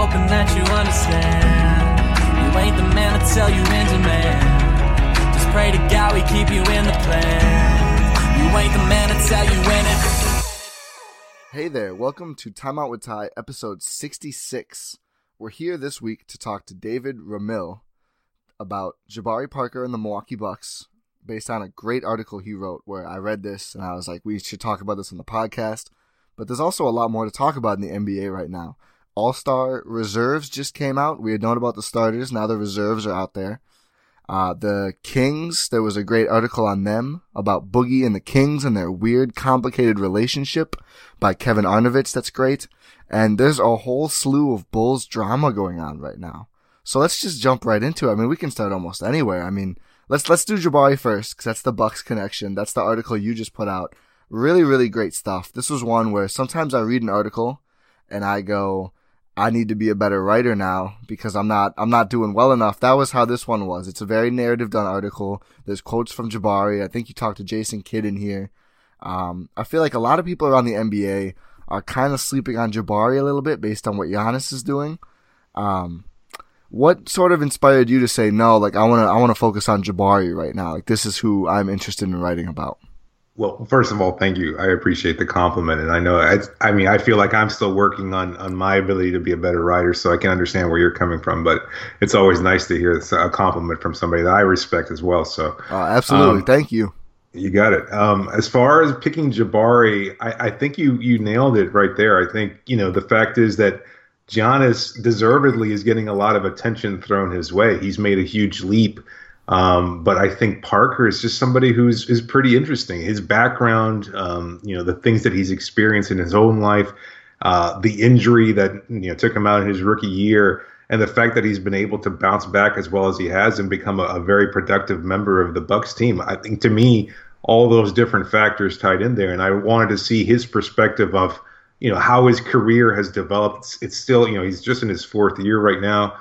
hoping that you understand. You ain't the man to tell you in demand. Just pray to God we keep you in the plan. You ain't the man to tell you when it. Hey there, welcome to Time Out with Ty, episode 66. We're here this week to talk to David Ramil about Jabari Parker and the Milwaukee Bucks, based on a great article he wrote where I read this and I was like, we should talk about this on the podcast. But there's also a lot more to talk about in the NBA right now. All-Star reserves just came out. We had known about the starters. Now the reserves are out there. The Kings, there was a great article on them about Boogie and the Kings and their weird, complicated relationship by Kevin Arnovitz. That's great. And there's a whole slew of Bulls drama going on right now. So let's just jump right into it. I mean, we can start almost anywhere. I mean, let's do Jabari first, because that's the Bucks connection. That's the article you just put out. Really, really great stuff. This was one where sometimes I read an article and I go, I need to be a better writer now because I'm not doing well enough. That was how this one was. It's a very narrative done article. There's quotes from Jabari. I think you talked to Jason Kidd in here. I feel like a lot of people around the NBA are kind of sleeping on Jabari a little bit based on what Giannis is doing. What sort of inspired you to say, no, like I want to focus on Jabari right now. Like this is who I'm interested in writing about. Well, first of all, thank you. I appreciate the compliment. And I know, I feel like I'm still working on my ability to be a better writer, so I can understand where you're coming from. But it's always nice to hear a compliment from somebody that I respect as well. So absolutely. Thank you. You got it. As far as picking Jabari, I think you nailed it right there. I think, the fact is that Giannis deservedly is getting a lot of attention thrown his way. He's made a huge leap. But I think Parker is just somebody is pretty interesting. His background, the things that he's experienced in his own life, the injury that took him out in his rookie year, and the fact that he's been able to bounce back as well as he has and become a very productive member of the Bucks team. I think to me, all those different factors tied in there, and I wanted to see his perspective of how his career has developed. It's still he's just in his fourth year right now.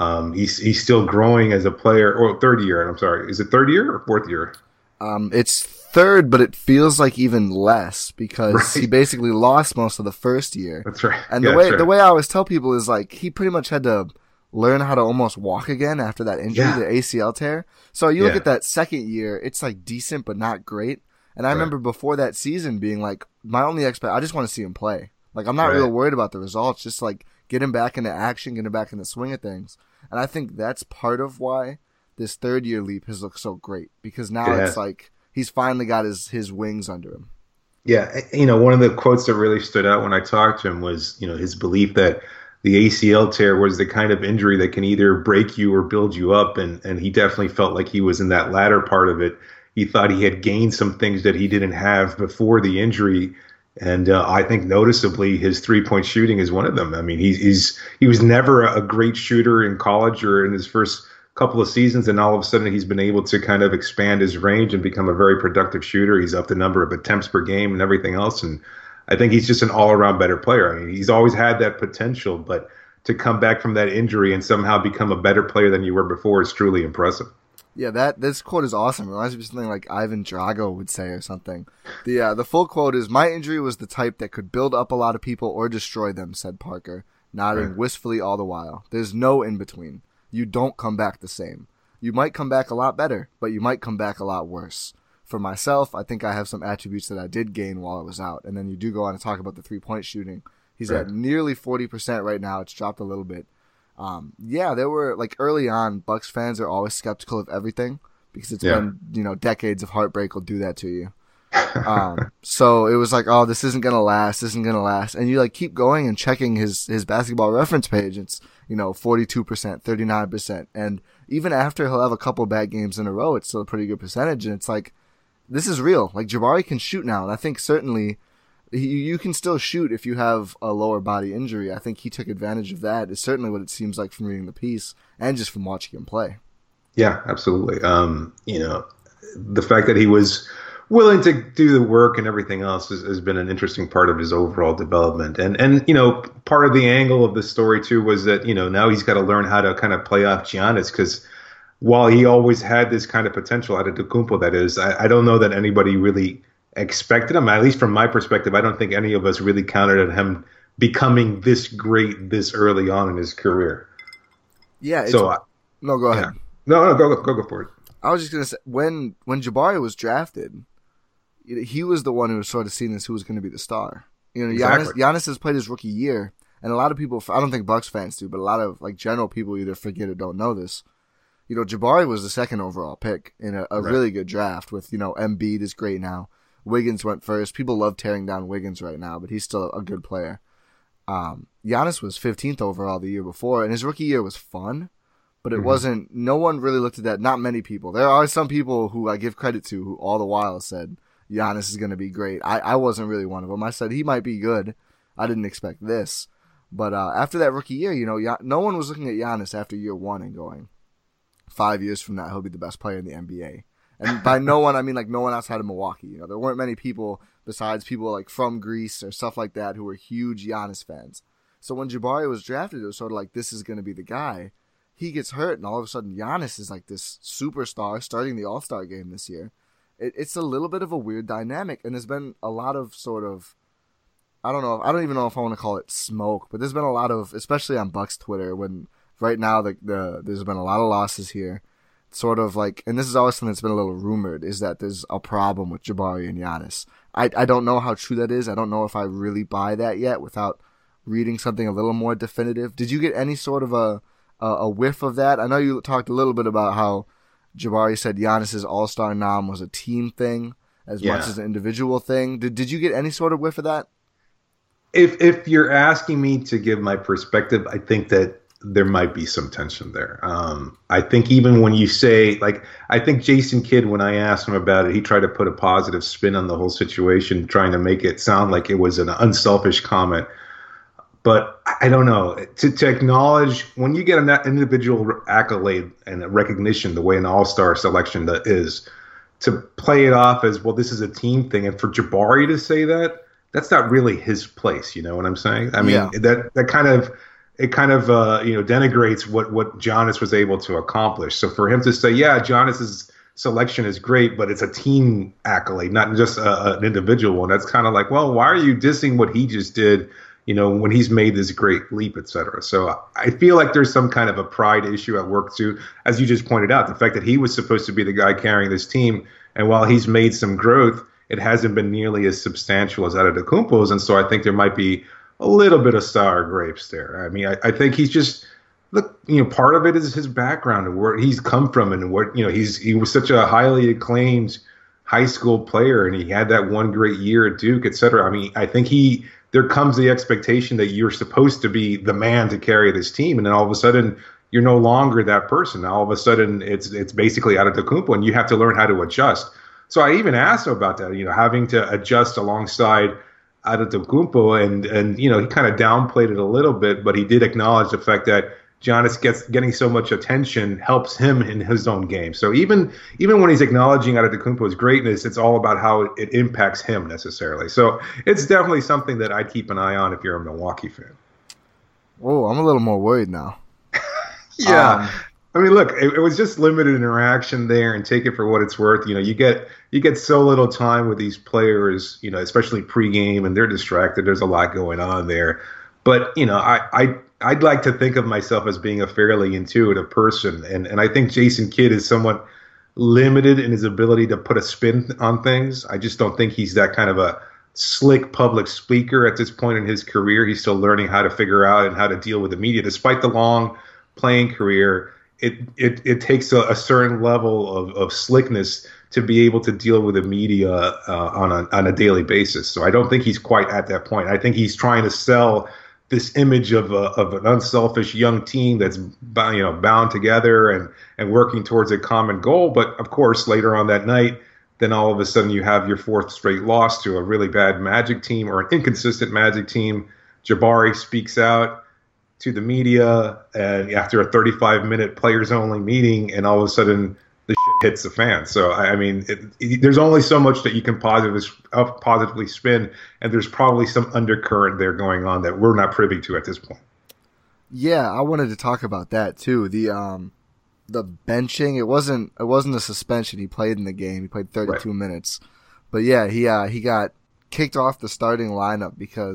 He's still growing as a player, or third year. I'm sorry. Is it third year or fourth year? It's third, but it feels like even less because he basically lost most of the first year. That's right. And the way I always tell people is like he pretty much had to learn how to almost walk again after that injury, the ACL tear. So you look at that second year, it's like decent but not great. And I remember before that season being like, my only I just want to see him play. Like I'm not real worried about the results, just like get him back into action, get him back in the swing of things. And I think that's part of why this third year leap has looked so great, because now it's like he's finally got his wings under him. Yeah. One of the quotes that really stood out when I talked to him was, his belief that the ACL tear was the kind of injury that can either break you or build you up. And he definitely felt like he was in that latter part of it. He thought he had gained some things that he didn't have before the injury. And I think noticeably his 3-point shooting is one of them. I mean, he was never a great shooter in college or in his first couple of seasons, and all of a sudden he's been able to kind of expand his range and become a very productive shooter. He's up the number of attempts per game and everything else, and I think he's just an all-around better player. I mean, he's always had that potential, but to come back from that injury and somehow become a better player than you were before is truly impressive. Yeah, this quote is awesome. It reminds me of something like Ivan Drago would say or something. The full quote is, "My injury was the type that could build up a lot of people or destroy them," said Parker, nodding wistfully all the while. "There's no in between. You don't come back the same. You might come back a lot better, but you might come back a lot worse. For myself, I think I have some attributes that I did gain while I was out." And then you do go on to talk about the 3-point shooting. He's at nearly 40% right now. It's dropped a little bit. There were, like, early on, Bucks fans are always skeptical of everything because it's been, decades of heartbreak will do that to you. So it was like, oh, this isn't going to last. And you, like, keep going and checking his basketball reference page. It's, 42%, 39%. And even after he'll have a couple bad games in a row, it's still a pretty good percentage. And it's like, this is real. Like, Jabari can shoot now. And I think certainly you can still shoot if you have a lower body injury. I think he took advantage of that. Is certainly what it seems like from reading the piece and just from watching him play. Yeah, absolutely. The fact that he was willing to do the work and everything else has been an interesting part of his overall development. And part of the angle of the story too was that, now he's got to learn how to kind of play off Giannis, because while he always had this kind of potential out of Antetokounmpo, that is, I don't know that anybody really expected him. At least from my perspective, I don't think any of us really counted on him becoming this great this early on in his career. Yeah. No, go ahead. Yeah. No, go for it. I was just gonna say when Jabari was drafted, he was the one who was sort of seen as who was going to be the star. Exactly. Giannis has played his rookie year, and a lot of people, I don't think Bucks fans do, but a lot of like general people either forget or don't know this. Jabari was the second overall pick in a really good draft with, Embiid is great now. Wiggins went first. People love tearing down Wiggins right now, but he's still a good player. Giannis was 15th overall the year before, and his rookie year was fun, but it wasn't, no one really looked at that. Not many people. There are some people who I give credit to who all the while said Giannis is going to be great. I wasn't really one of them. I said he might be good. I didn't expect this. But after that rookie year, no one was looking at Giannis after year one and going, 5 years from now, he'll be the best player in the NBA. And by no one, I mean like no one outside of Milwaukee. There weren't many people besides people like from Greece or stuff like that who were huge Giannis fans. So when Jabari was drafted, it was sort of like, this is going to be the guy. He gets hurt, and all of a sudden Giannis is like this superstar starting the All-Star game this year. It's a little bit of a weird dynamic, and there's been a lot of sort of, I don't even know if I want to call it smoke, but there's been a lot of, especially on Bucks Twitter, when right now there's been a lot of losses here, sort of like, and this is always something that's been a little rumored, is that there's a problem with Jabari and Giannis. I don't know how true that is. I don't know if I really buy that yet without reading something a little more definitive. Did you get any sort of a whiff of that? I know you talked a little bit about how Jabari said Giannis's All-Star nom was a team thing as much as an individual thing. Did you get any sort of whiff of that? If you're asking me to give my perspective, I think that there might be some tension there. I think even when you say, like, I think Jason Kidd, when I asked him about it, he tried to put a positive spin on the whole situation, trying to make it sound like it was an unselfish comment. But I don't know. To acknowledge, when you get an individual accolade and a recognition the way an all-star selection is, to play it off as, well, this is a team thing. And for Jabari to say that, that's not really his place. You know what I'm saying? I mean, that kind of denigrates what Giannis was able to accomplish. So for him to say, yeah, Giannis's selection is great, but it's a team accolade, not just an individual one. That's kind of like, well, why are you dissing what he just did, when he's made this great leap, et cetera? So I feel like there's some kind of a pride issue at work too, as you just pointed out, the fact that he was supposed to be the guy carrying this team. And while he's made some growth, it hasn't been nearly as substantial as Antetokounmpo's. And so I think there might be a little bit of sour grapes there. I mean, I think he's just, look, part of it is his background and where he's come from, and what, he was such a highly acclaimed high school player, and he had that one great year at Duke, et cetera. I mean, I think there comes the expectation that you're supposed to be the man to carry this team, and then all of a sudden you're no longer that person. All of a sudden it's basically Antetokounmpo, and you have to learn how to adjust. So I even asked him about that, having to adjust alongside Antetokounmpo, and he kind of downplayed it a little bit, but he did acknowledge the fact that Giannis getting so much attention helps him in his own game. So even when he's acknowledging Antetokounmpo's greatness, it's all about how it impacts him necessarily. So it's definitely something that I'd keep an eye on if you're a Milwaukee fan. Oh, I'm a little more worried now. Yeah. I mean, look, it was just limited interaction there, and take it for what it's worth. You get so little time with these players, especially pregame, and they're distracted. There's a lot going on there. But, I'd like to think of myself as being a fairly intuitive person. And I think Jason Kidd is somewhat limited in his ability to put a spin on things. I just don't think he's that kind of a slick public speaker at this point in his career. He's still learning how to figure out and how to deal with the media. Despite the long playing career, it takes a certain level of slickness to be able to deal with the media on a daily basis. So I don't think he's quite at that point. I think he's trying to sell this image of an unselfish young team that's bound together and working towards a common goal. But of course, later on that night, then all of a sudden you have your fourth straight loss to a really bad Magic team or an inconsistent Magic team. Jabari speaks out to the media, and after a 35-minute players-only meeting, and all of a sudden the shit hits the fan. So, I mean, there's only so much that you can positively spin, and there's probably some undercurrent there going on that we're not privy to at this point. Yeah, I wanted to talk about that too. The benching, it wasn't a suspension. He played in the game. He played 32 minutes. But yeah, he got kicked off the starting lineup because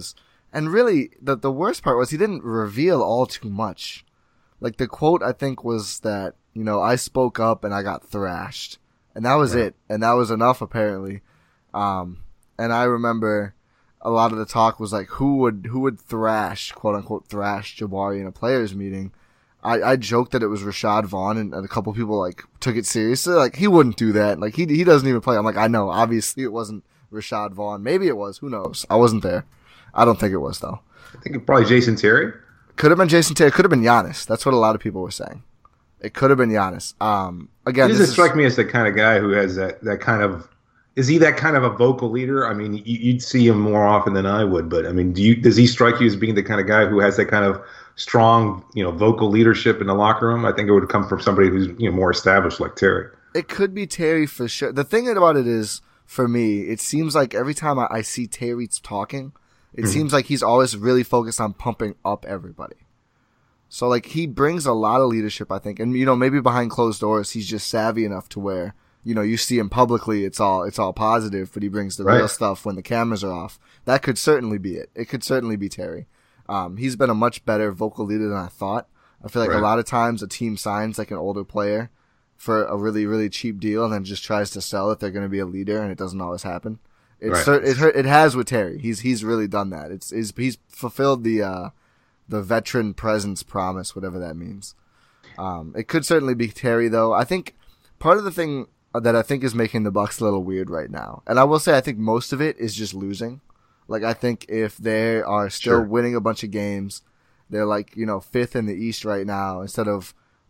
And really, the worst part was he didn't reveal all too much. Like, the quote, I think, was that, I spoke up and I got thrashed. And that was it. And that was enough, apparently. And I remember a lot of the talk was like, who would thrash, quote unquote, thrash Jabari in a players meeting? I joked that it was Rashad Vaughn, and a couple people like took it seriously. Like, he wouldn't do that. Like, he doesn't even play. I'm like, I know, obviously it wasn't Rashad Vaughn. Maybe it was. Who knows? I wasn't there. I don't think it was, though. I think it probably Jason Terry. Could have been Jason Terry. Could have been Giannis. That's what a lot of people were saying. It could have been Giannis. Again, he doesn't strike me as the kind of guy who has that kind of. Is he that kind of a vocal leader? I mean, you'd see him more often than I would, but I mean, does he strike you as being the kind of guy who has that kind of strong, vocal leadership in the locker room? I think it would come from somebody who's more established like Terry. It could be Terry for sure. The thing about it is, for me, it seems like every time I see Terry talking, it seems like he's always really focused on pumping up everybody. So, like, he brings a lot of leadership, I think. And, maybe behind closed doors, he's just savvy enough to where, you see him publicly, it's all positive, but he brings the real stuff when the cameras are off. That could certainly be it. It could certainly be Terry. He's been a much better vocal leader than I thought. I feel like a lot of times a team signs, like, an older player for a really, really cheap deal and then just tries to sell that they're going to be a leader, and it doesn't always happen. It has with Terry. He's really done that. He's fulfilled the veteran presence promise, whatever that means. It could certainly be Terry, though. I think part of the thing that I think is making the Bucks a little weird right now, and I will say I think most of it is just losing. Like, I think if they are still winning a bunch of games, they're like, fifth in the East right now instead of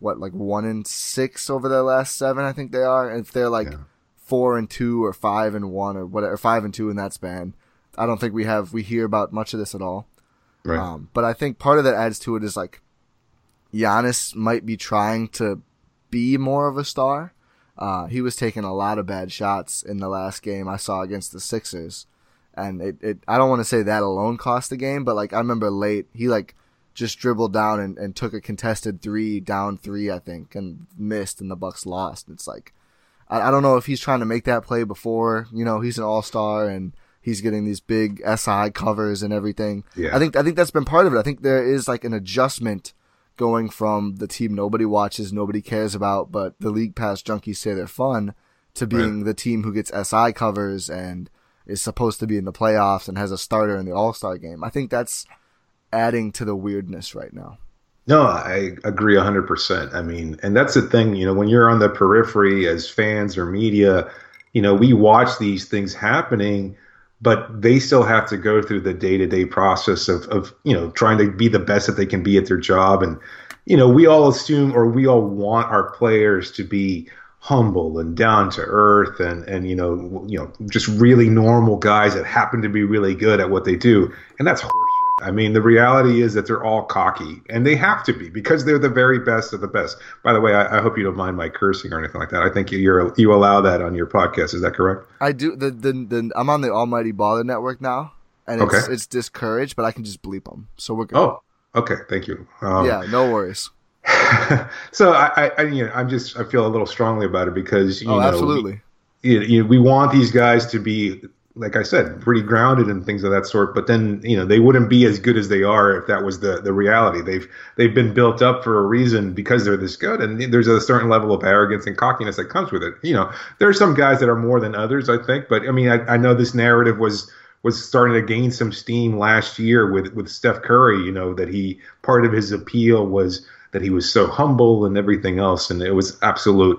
1-6 over their last 7, I think they are. And if they're like 4-2 or 5-1 or whatever, 5-2 in that span, I don't think we hear about much of this at all. Right. But I think part of that adds to it is like Giannis might be trying to be more of a star. He was taking a lot of bad shots in the last game I saw against the Sixers. And I don't want to say that alone cost the game, but like I remember late, he like just dribbled down and took a contested 3, down 3, I think, and missed, and the Bucks lost. It's like, I don't know if he's trying to make that play before, he's an all-star and he's getting these big SI covers and everything. Yeah. I think that's been part of it. I think there is like an adjustment going from the team nobody watches, nobody cares about, but the League Pass junkies say they're fun, to being the team who gets SI covers and is supposed to be in the playoffs and has a starter in the All-Star game. I think that's adding to the weirdness right now. No, I agree 100%. I mean, and that's the thing, when you're on the periphery as fans or media, we watch these things happening, but they still have to go through the day-to-day process of trying to be the best that they can be at their job. And, we all assume, or we all want our players to be humble and down to earth and just really normal guys that happen to be really good at what they do. And that's horseshit. I mean, the reality is that they're all cocky, and they have to be because they're the very best of the best. By the way, I hope you don't mind my cursing or anything like that. I think you allow that on your podcast. Is that correct? I do. I'm on the Almighty Baller Network now, and it's discouraged, but I can just bleep them, so we're good. Oh, okay. Thank you. Yeah, no worries. So I feel a little strongly about it because absolutely. We want these guys to be, like I said, pretty grounded and things of that sort. But then they wouldn't be as good as they are if that was the reality. They've been built up for a reason because they're this good, and there's a certain level of arrogance and cockiness that comes with it. There are some guys that are more than others, I think. But I mean, I know this narrative was starting to gain some steam last year with Steph Curry. That part of his appeal was that he was so humble and everything else, and it was absolute,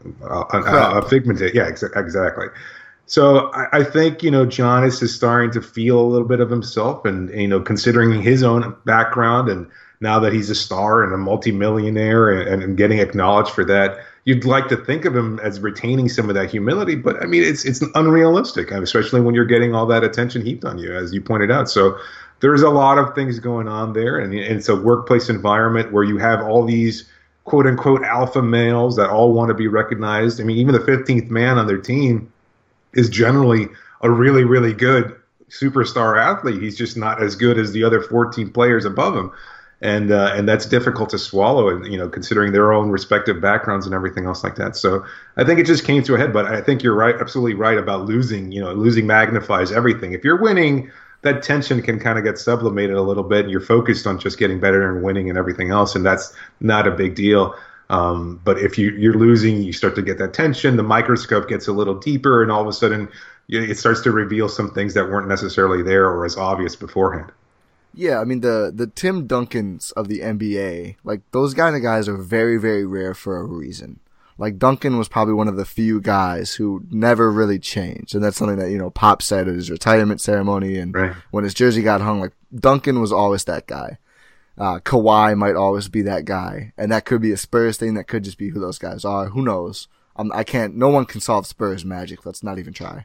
a figment. Yeah, exactly. So I think, Giannis is starting to feel a little bit of himself, and, considering his own background, and now that he's a star and a multimillionaire and getting acknowledged for that, you'd like to think of him as retaining some of that humility, but I mean, it's unrealistic, especially when you're getting all that attention heaped on you, as you pointed out. So there's a lot of things going on there, and it's a workplace environment where you have all these quote unquote alpha males that all want to be recognized. I mean, even the 15th man on their team is generally a really, really good superstar athlete. He's just not as good as the other 14 players above him. And that's difficult to swallow, and considering their own respective backgrounds and everything else like that. So I think it just came to a head. But I think you're right, absolutely right about losing. Losing magnifies everything. If you're winning, that tension can kind of get sublimated a little bit, and you're focused on just getting better and winning and everything else, and that's not a big deal. But if you're losing, you start to get that tension. The microscope gets a little deeper, and all of a sudden, it starts to reveal some things that weren't necessarily there or as obvious beforehand. Yeah, I mean, the Tim Duncans of the NBA, like, those kind of guys are very, very rare for a reason. Like, Duncan was probably one of the few guys who never really changed. And that's something that, you know, Pop said at his retirement ceremony. And when his jersey got hung, like, Duncan was always that guy. Kawhi might always be that guy. And that could be a Spurs thing. That could just be who those guys are. Who knows? No one can solve Spurs magic. Let's not even try.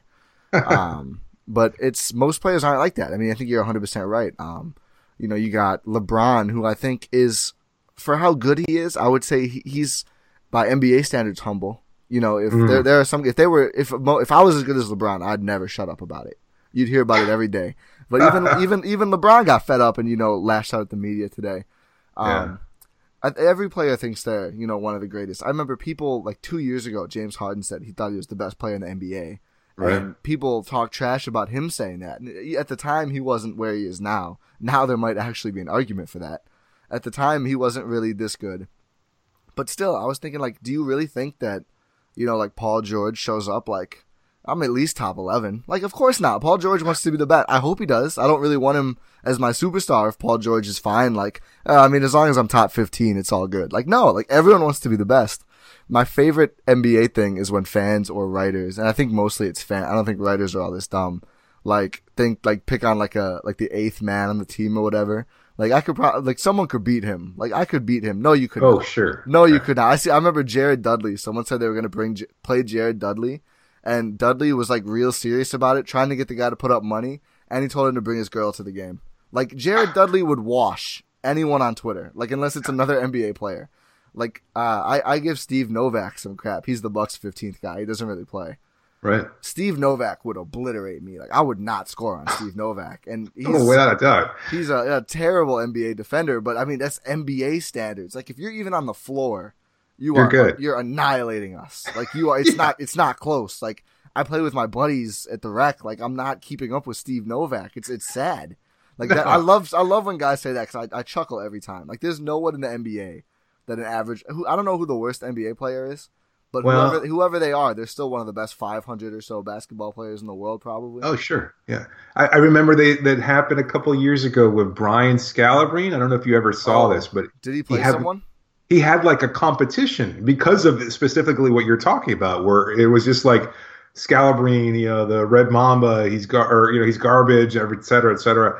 But most players aren't like that. I mean, I think you're 100% right. You know, you got LeBron, who I think is, for how good he is, I would say he's, by NBA standards, humble. You know, if there are some, if I was as good as LeBron, I'd never shut up about it. You'd hear about it every day. But even LeBron got fed up and, you know, lashed out at the media today. Every player thinks they're, you know, one of the greatest. I remember people, like 2 years ago, James Harden said he thought he was the best player in the NBA. Right. And people talk trash about him saying that. And at the time, he wasn't where he is now. Now there might actually be an argument for that. At the time, he wasn't really this good. But still, I was thinking, like, do you really think that, you know, like, Paul George shows up, like, I'm at least top 11? Like, of course not. Paul George wants to be the best. I hope he does. I don't really want him as my superstar if Paul George is fine. Like, I mean, as long as I'm top 15, it's all good. Like, no, like, everyone wants to be the best. My favorite NBA thing is when fans or writers, and I think mostly it's I don't think writers are all this dumb, like, pick on, like, the eighth man on the team or whatever. Like, I could probably, like, someone could beat him. Like, I could beat him. No, you could not. Oh, sure. No, you could not. I remember Jared Dudley. Someone said they were going to play Jared Dudley, and Dudley was, like, real serious about it, trying to get the guy to put up money, and he told him to bring his girl to the game. Like, Jared Dudley would wash anyone on Twitter, like, unless it's another NBA player. Like, I give Steve Novak some crap. He's the Bucks' 15th guy. He doesn't really play. Right. Steve Novak would obliterate me. Like, I would not score on Steve Novak. And he's, without a doubt. He's a terrible NBA defender, but I mean, that's NBA standards. Like, if you're even on the floor, you're good. You're annihilating us. Like, you are, it's not close. Like, I play with my buddies at the rec. Like, I'm not keeping up with Steve Novak. It's sad. Like, that, I love when guys say that, because I chuckle every time. Like, there's no one in the NBA that an average, I don't know who the worst NBA player is. But whoever they are, they're still one of the best 500 or so basketball players in the world, probably. Oh, sure. Yeah. I remember that happened a couple of years ago with Brian Scalabrine. I don't know if you ever saw this, but did he play someone? He had like a competition because of specifically what you're talking about, where it was just like Scalabrine, you know, the Red Mamba, he's garbage, et cetera, et cetera.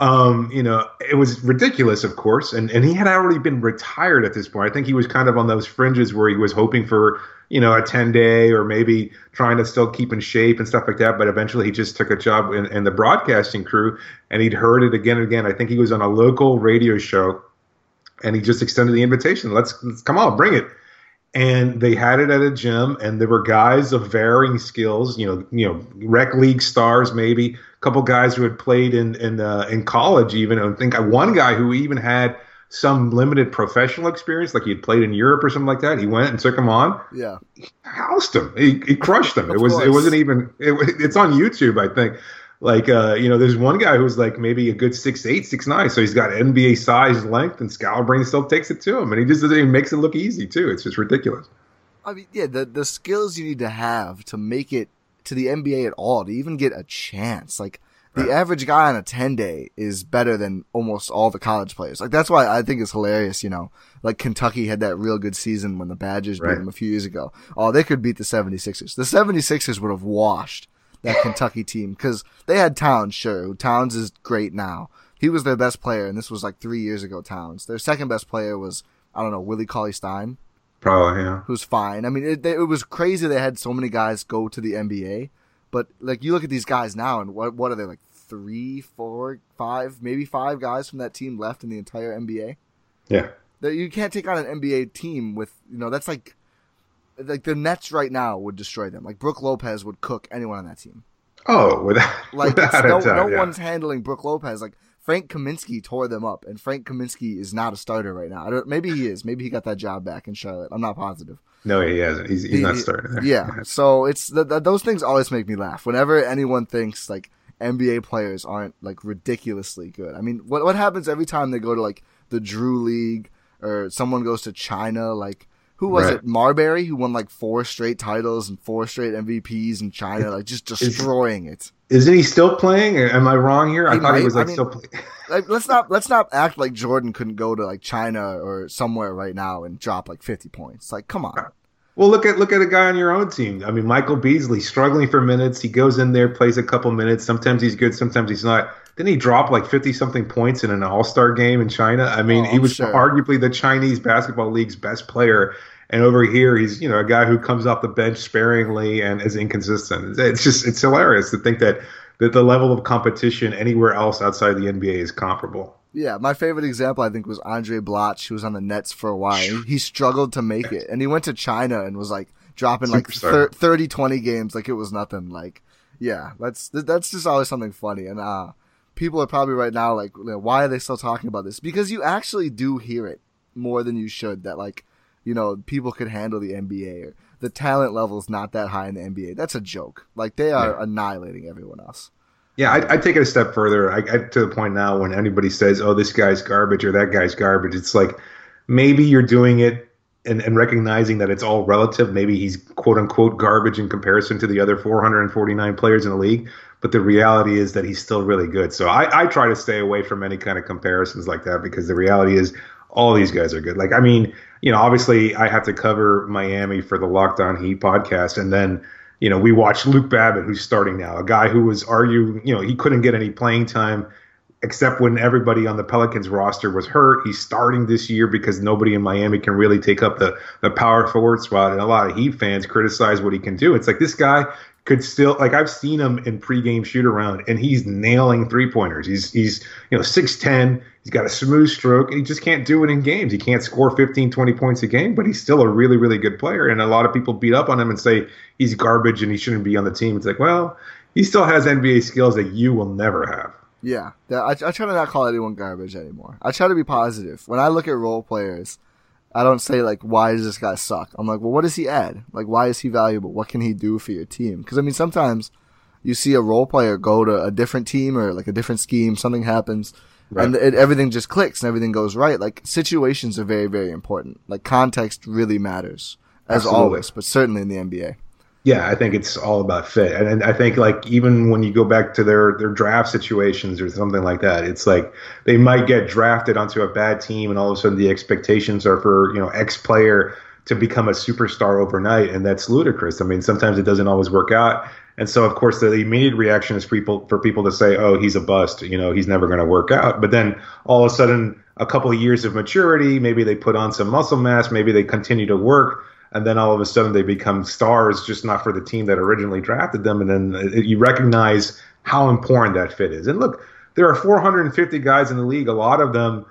You know, it was ridiculous, of course, and he had already been retired at this point. I think he was kind of on those fringes where he was hoping for, you know, a 10-day or maybe trying to still keep in shape and stuff like that. But eventually he just took a job in the broadcasting crew, and he'd heard it again and again. I think he was on a local radio show, and he just extended the invitation. Let's come on, bring it. And they had it at a gym, and there were guys of varying skills, you know, rec league stars, maybe a couple guys who had played in college even. I think one guy who even had some limited professional experience, like he had played in Europe or something like that. He went and took him on. Yeah, he housed him. He crushed him. It wasn't even. It's on YouTube, I think. Like, you know, there's one guy who's like maybe a good 6'8", 6'9", so he's got NBA size length, and Scalabrine still takes it to him, and he makes it look easy too. It's just ridiculous. I mean, yeah, the skills you need to have to make it to the NBA at all, to even get a chance. Like, the average guy on a 10-day is better than almost all the college players. Like, that's why I think it's hilarious, you know. Like, Kentucky had that real good season when the Badgers beat them a few years ago. Oh, they could beat the 76ers. The 76ers would have washed that Kentucky team, because they had Towns, sure. Towns is great now. He was their best player, and this was like 3 years ago, Towns. Their second best player was, I don't know, Willie Cauley-Stein. Probably, yeah. Who's fine. I mean, it was crazy they had so many guys go to the NBA, but like, you look at these guys now, and what are they, like 3, 4, 5, maybe 5 guys from that team left in the entire NBA? Yeah. You can't take on an NBA team with, you know, that's like the Nets right now would destroy them. Like, Brook Lopez would cook anyone on that team. Oh, without a doubt, no one's handling Brook Lopez. Like, Frank Kaminsky tore them up, and Frank Kaminsky is not a starter right now. Maybe he is. Maybe he got that job back in Charlotte. I'm not positive. No, he hasn't. He's not starting there. Yeah. So it's those things always make me laugh. Whenever anyone thinks, like, NBA players aren't like ridiculously good. I mean, what happens every time they go to like the Drew League or someone goes to China? Like, who was it? Marbury, who won like 4 straight titles and 4 straight MVPs in China, like just destroying it. Isn't he still playing? Am I wrong here? I thought he was still playing. Like, let's not act like Jordan couldn't go to like China or somewhere right now and drop like 50 points. Like, come on. Well, look at a guy on your own team. I mean, Michael Beasley struggling for minutes. He goes in there, plays a couple minutes. Sometimes he's good, sometimes he's not. Didn't he drop like 50-something points in an All-Star game in China? I mean, he was arguably the Chinese basketball league's best player. And over here, he's a guy who comes off the bench sparingly and is inconsistent. It's hilarious to think that the level of competition anywhere else outside the NBA is comparable. Yeah, my favorite example, I think, was Andre Blatch, who was on the Nets for a while. He struggled to make it, and he went to China and was like dropping like 30-20 games like it was nothing. Like, yeah, that's just always something funny. And people are probably right now like, why are they still talking about this? Because you actually do hear it more than you should. That like, people could handle the NBA or the talent level is not that high in the NBA. That's a joke. Like, they are annihilating everyone else. Yeah, I take it a step further. I to the point now when anybody says, "Oh, this guy's garbage" or "that guy's garbage," it's like maybe you're doing it and recognizing that it's all relative. Maybe he's quote unquote garbage in comparison to the other 449 players in the league, but the reality is that he's still really good. So I try to stay away from any kind of comparisons like that because the reality is all these guys are good. Like, I mean, obviously I have to cover Miami for the Locked On Heat podcast, and then we watched Luke Babbitt, who's starting now, a guy who was arguing, he couldn't get any playing time except when everybody on the Pelicans roster was hurt. He's starting this year because nobody in Miami can really take up the power forward spot. And a lot of Heat fans criticize what he can do. It's like this guy could still, like, I've seen him in pregame shoot around and he's nailing 3-pointers. He's 6'10". He's got a smooth stroke. He just can't do it in games. He can't score 15, 20 points a game, but he's still a really, really good player. And a lot of people beat up on him and say he's garbage and he shouldn't be on the team. It's like, well, he still has NBA skills that you will never have. Yeah. I try to not call anyone garbage anymore. I try to be positive. When I look at role players, I don't say, like, why does this guy suck? I'm like, well, what does he add? Like, why is he valuable? What can he do for your team? Because, I mean, sometimes you see a role player go to a different team or, like, a different scheme. Something happens, right, and everything just clicks and everything goes right. Like, situations are very, very important. Like, context really matters, as Absolutely. always, but certainly in the NBA. Yeah, I think it's all about fit. And I think, like, even when you go back to their draft situations or something like that, it's like they might get drafted onto a bad team and all of a sudden the expectations are for, X player to become a superstar overnight. And that's ludicrous. I mean, sometimes it doesn't always work out. And so, of course, the immediate reaction is for people to say, oh, he's a bust. He's never going to work out. But then all of a sudden, a couple of years of maturity, maybe they put on some muscle mass, maybe they continue to work. And then all of a sudden they become stars, just not for the team that originally drafted them. And then you recognize how important that fit is. And look, there are 450 guys in the league. A lot of them,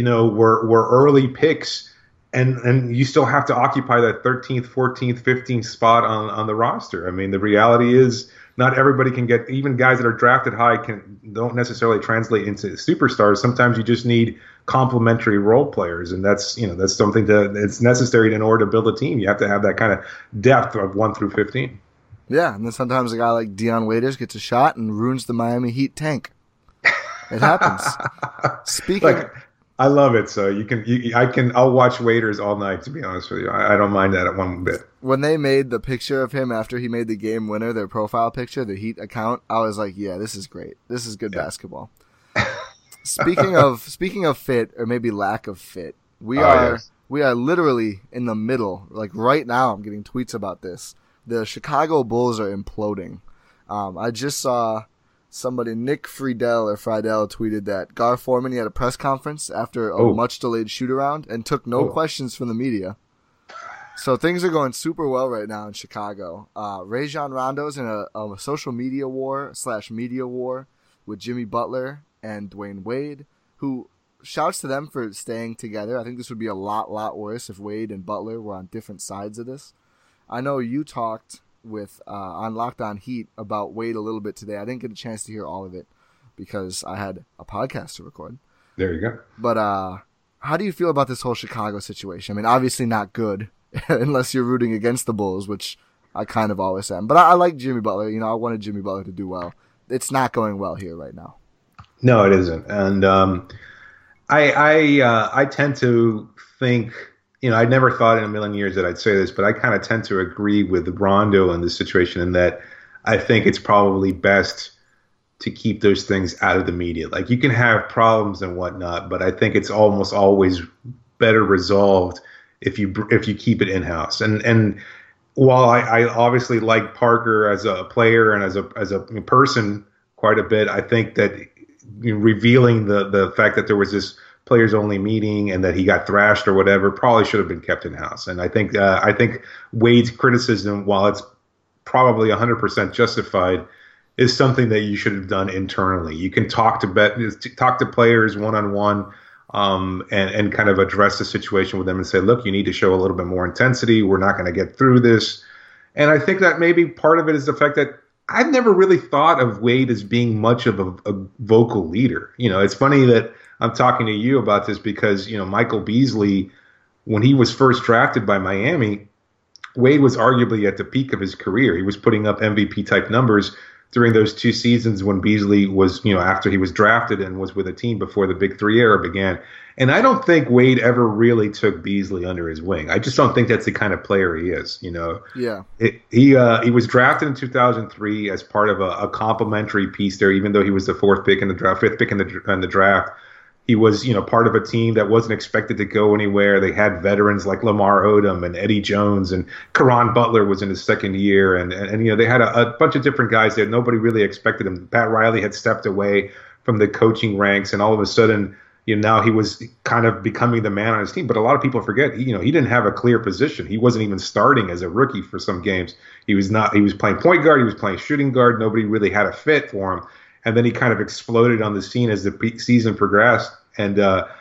were early picks. And you still have to occupy that 13th, 14th, 15th spot on the roster. I mean, the reality is not everybody can get, even guys that are drafted high don't necessarily translate into superstars. Sometimes you just need complementary role players, and that's something that's necessary in order to build a team. You have to have that kind of depth of 1 through 15. Yeah, and then sometimes a guy like Dion Waiters gets a shot and ruins the Miami Heat tank. It happens. I love it. So I'll watch Waiters all night, to be honest with you. I don't mind that one bit. When they made the picture of him after he made the game winner, their profile picture, the Heat account, I was like, yeah, this is great. This is good basketball. Speaking of fit, or maybe lack of fit, we are literally in the middle. Like right now, I'm getting tweets about this. The Chicago Bulls are imploding. I just saw somebody, Nick Friedel tweeted that Gar Forman, he had a press conference after a much delayed shoot around and took no questions from the media. So things are going super well right now in Chicago. Rajon Rondo's in a social media war / media war with Jimmy Butler and Dwayne Wade, who shouts to them for staying together. I think this would be a lot worse if Wade and Butler were on different sides of this. I know you talked with on Locked On Heat about Wade a little bit today. I didn't get a chance to hear all of it because I had a podcast to record. There you go. But how do you feel about this whole Chicago situation? I mean, obviously not good unless you're rooting against the Bulls, which I kind of always am. But I like Jimmy Butler. I wanted Jimmy Butler to do well. it's not going well here right now. No, it isn't. And I tend to think, I never thought in a million years that I'd say this, but I kind of tend to agree with Rondo in this situation in that I think it's probably best to keep those things out of the media. Like, you can have problems and whatnot, but I think it's almost always better resolved if you keep it in-house. And while I obviously like Parker as a player and as a person quite a bit, I think that revealing the fact that there was this players only meeting and that he got thrashed or whatever probably should have been kept in house. And I think Wade's criticism, while it's probably 100% justified, is something that you should have done internally. You can talk to players one-on-one and kind of address the situation with them and say, look, you need to show a little bit more intensity. We're not going to get through this. And I think that maybe part of it is the fact that I've never really thought of Wade as being much of a vocal leader. It's funny that I'm talking to you about this because, Michael Beasley, when he was first drafted by Miami, Wade was arguably at the peak of his career. He was putting up MVP-type numbers during those 2 seasons when Beasley was, after he was drafted and was with a team before the Big Three era began. And I don't think Wade ever really took Beasley under his wing. I just don't think that's the kind of player he is, Yeah. He was drafted in 2003 as part of a complimentary piece there, even though he was the 4th pick in the draft, 5th pick in the draft. He was, part of a team that wasn't expected to go anywhere. They had veterans like Lamar Odom and Eddie Jones, and Caron Butler was in his 2nd year. And they had a bunch of different guys there. Nobody really expected him. Pat Riley had stepped away from the coaching ranks, and all of a sudden, now he was kind of becoming the man on his team. But a lot of people forget, he didn't have a clear position. He wasn't even starting as a rookie for some games. He was playing point guard. He was playing shooting guard. Nobody really had a fit for him. And then he kind of exploded on the scene as the season progressed. And,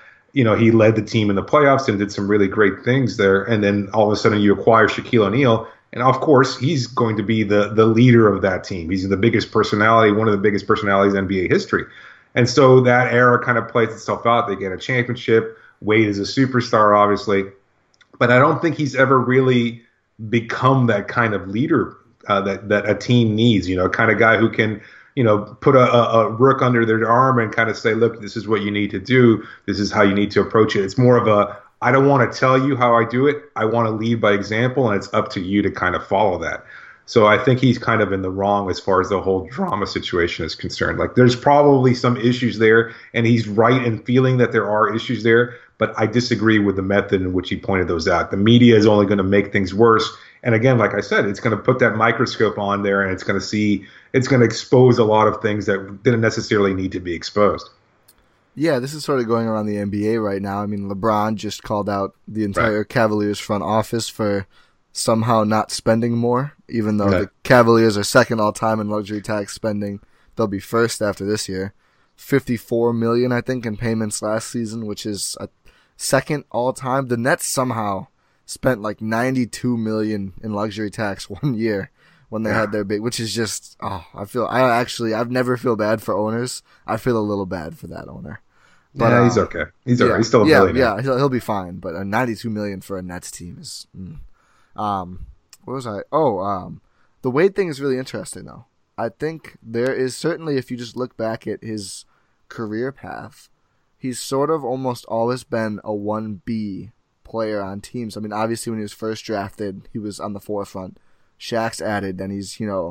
he led the team in the playoffs and did some really great things there. And then all of a sudden you acquire Shaquille O'Neal. And, of course, he's going to be the leader of that team. He's the biggest personality, one of the biggest personalities in NBA history. And so that era kind of plays itself out. They get a championship. Wade is a superstar, obviously. But I don't think he's ever really become that kind of leader that a team needs, kind of guy who can – put a rook under their arm and kind of say, look, this is what you need to do. This is how you need to approach it. It's more of I don't want to tell you how I do it. I want to lead by example, and it's up to you to kind of follow that. So I think he's kind of in the wrong as far as the whole drama situation is concerned. Like, there's probably some issues there, and he's right in feeling that there are issues there, but I disagree with the method in which he pointed those out. The media is only going to make things worse. And again, like I said, it's going to put that microscope on there, and it's going to expose a lot of things that didn't necessarily need to be exposed. Yeah, this is sort of going around the NBA right now. I mean, LeBron just called out the entire Cavaliers front office for somehow not spending more, even though the Cavaliers are 2nd all-time in luxury tax spending. They'll be 1st after this year. $54 million, I think, in payments last season, which is a 2nd all-time. The Nets somehow spent like $92 million in luxury tax one year when they had their big, which is just, I've never feel bad for owners. I feel a little bad for that owner. But he's okay. He's all right. He's still a billionaire. Yeah, he'll be fine. But $92 million for a Nets team is, what was I? The Wade thing is really interesting though. I think there is certainly, if you just look back at his career path, he's sort of almost always been a 1B player on teams. I mean, obviously when he was first drafted, he was on the forefront. Shaq's added, then he's, the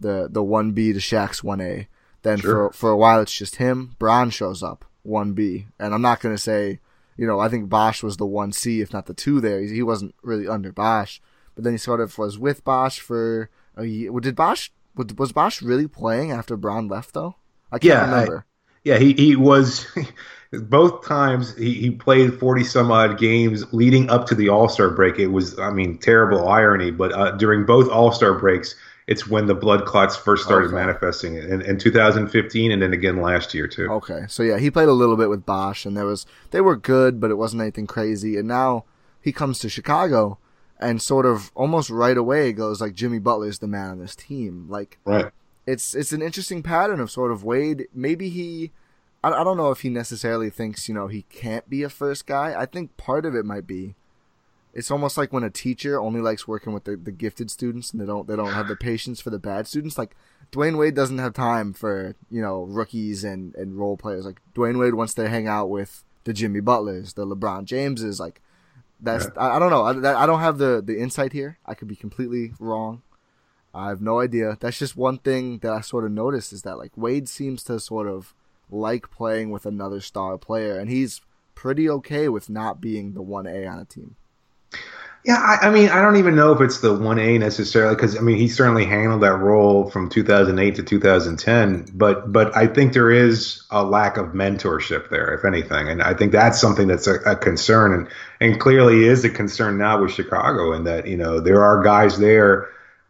1B to Shaq's 1A. Then for a while it's just him. Bron shows up, 1B. And I'm not going to say, I think Bosh was the 1C, if not the 2 there. He wasn't really under Bosh. But then he sort of was with Bosh for a year. Was Bosh really playing after Bron left, though? I can't remember. He was. Both times he played 40-some-odd games leading up to the All-Star break. It was, terrible irony, but during both All-Star breaks, it's when the blood clots first started manifesting in 2015 and then again last year, too. Okay, so yeah, he played a little bit with Bosh, and they were good, but it wasn't anything crazy. And now he comes to Chicago and sort of almost right away goes like, Jimmy Butler's the man on this team. Like, right. It's an interesting pattern of sort of Wade. Maybe I don't know if he necessarily thinks, he can't be a first guy. I think part of it might be it's almost like when a teacher only likes working with the gifted students and they don't have the patience for the bad students. Like Dwayne Wade doesn't have time for, rookies and role players. Like Dwayne Wade wants to hang out with the Jimmy Butlers, the LeBron Jameses. Like that's I don't know. I don't have the insight here. I could be completely wrong. I have no idea. That's just one thing that I sort of noticed is that like Wade seems to sort of like playing with another star player, and he's pretty okay with not being the 1A on a team. Yeah, I mean, I don't even know if it's the 1A necessarily, because, I mean, he certainly handled that role from 2008 to 2010, but I think there is a lack of mentorship there, if anything, and I think that's something that's a concern, and clearly is a concern now with Chicago, in that, there are guys there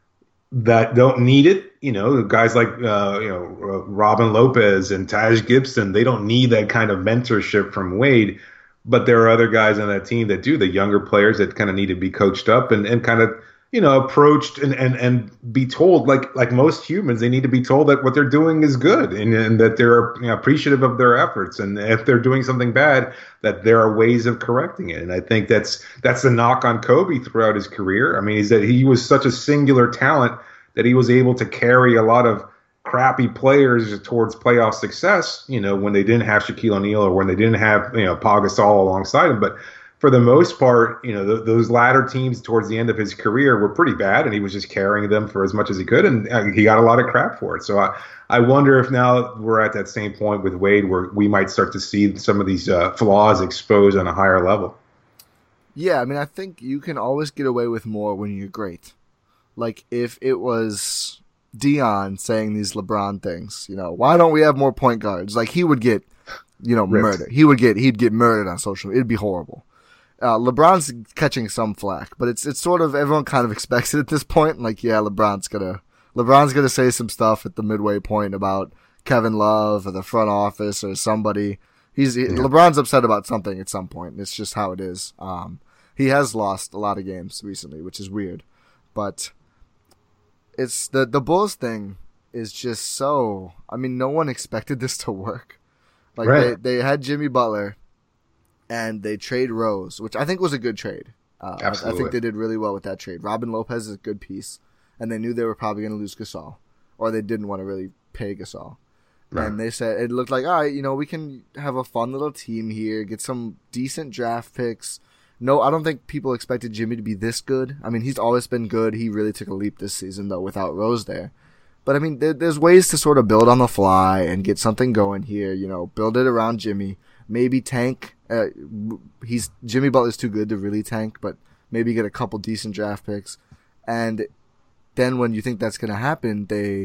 that don't need it. Guys like, Robin Lopez and Taj Gibson, they don't need that kind of mentorship from Wade. But there are other guys on that team that do, the younger players that kind of need to be coached up and kind of, approached and be told, like most humans, they need to be told that what they're doing is good and that they're appreciative of their efforts. And if they're doing something bad, that there are ways of correcting it. And I think that's the knock on Kobe throughout his career. I mean, is that he was such a singular talent that he was able to carry a lot of crappy players towards playoff success, when they didn't have Shaquille O'Neal or when they didn't have, Pau Gasol alongside him. But for the most part, those latter teams towards the end of his career were pretty bad, and he was just carrying them for as much as he could, and he got a lot of crap for it. So I wonder if now we're at that same point with Wade where we might start to see some of these flaws exposed on a higher level. Yeah, I mean, I think you can always get away with more when you're great. Like, if it was Dion saying these LeBron things, why don't we have more point guards? Like, he would get, murdered. He'd get murdered on social. It'd be horrible. LeBron's catching some flack, but it's sort of, everyone kind of expects it at this point. Like, yeah, LeBron's gonna say some stuff at the midway point about Kevin Love or the front office or somebody. LeBron's upset about something at some point. It's just how it is. He has lost a lot of games recently, which is weird, but it's the Bulls thing is just so, I mean, no one expected this to work. Like, right. They had Jimmy Butler and they trade Rose, which I think was a good trade. Absolutely. I think they did really well with that trade. Robin Lopez is a good piece, and they knew they were probably going to lose Gasol, or they didn't want to really pay Gasol. Right. And they said, it looked like, all right, we can have a fun little team here, get some decent draft picks. No, I don't think people expected Jimmy to be this good. I mean, he's always been good. He really took a leap this season, though, without Rose there. But, I mean, there's ways to sort of build on the fly and get something going here, build it around Jimmy. Maybe tank. Jimmy Butler's too good to really tank, but maybe get a couple decent draft picks. And then when you think that's going to happen,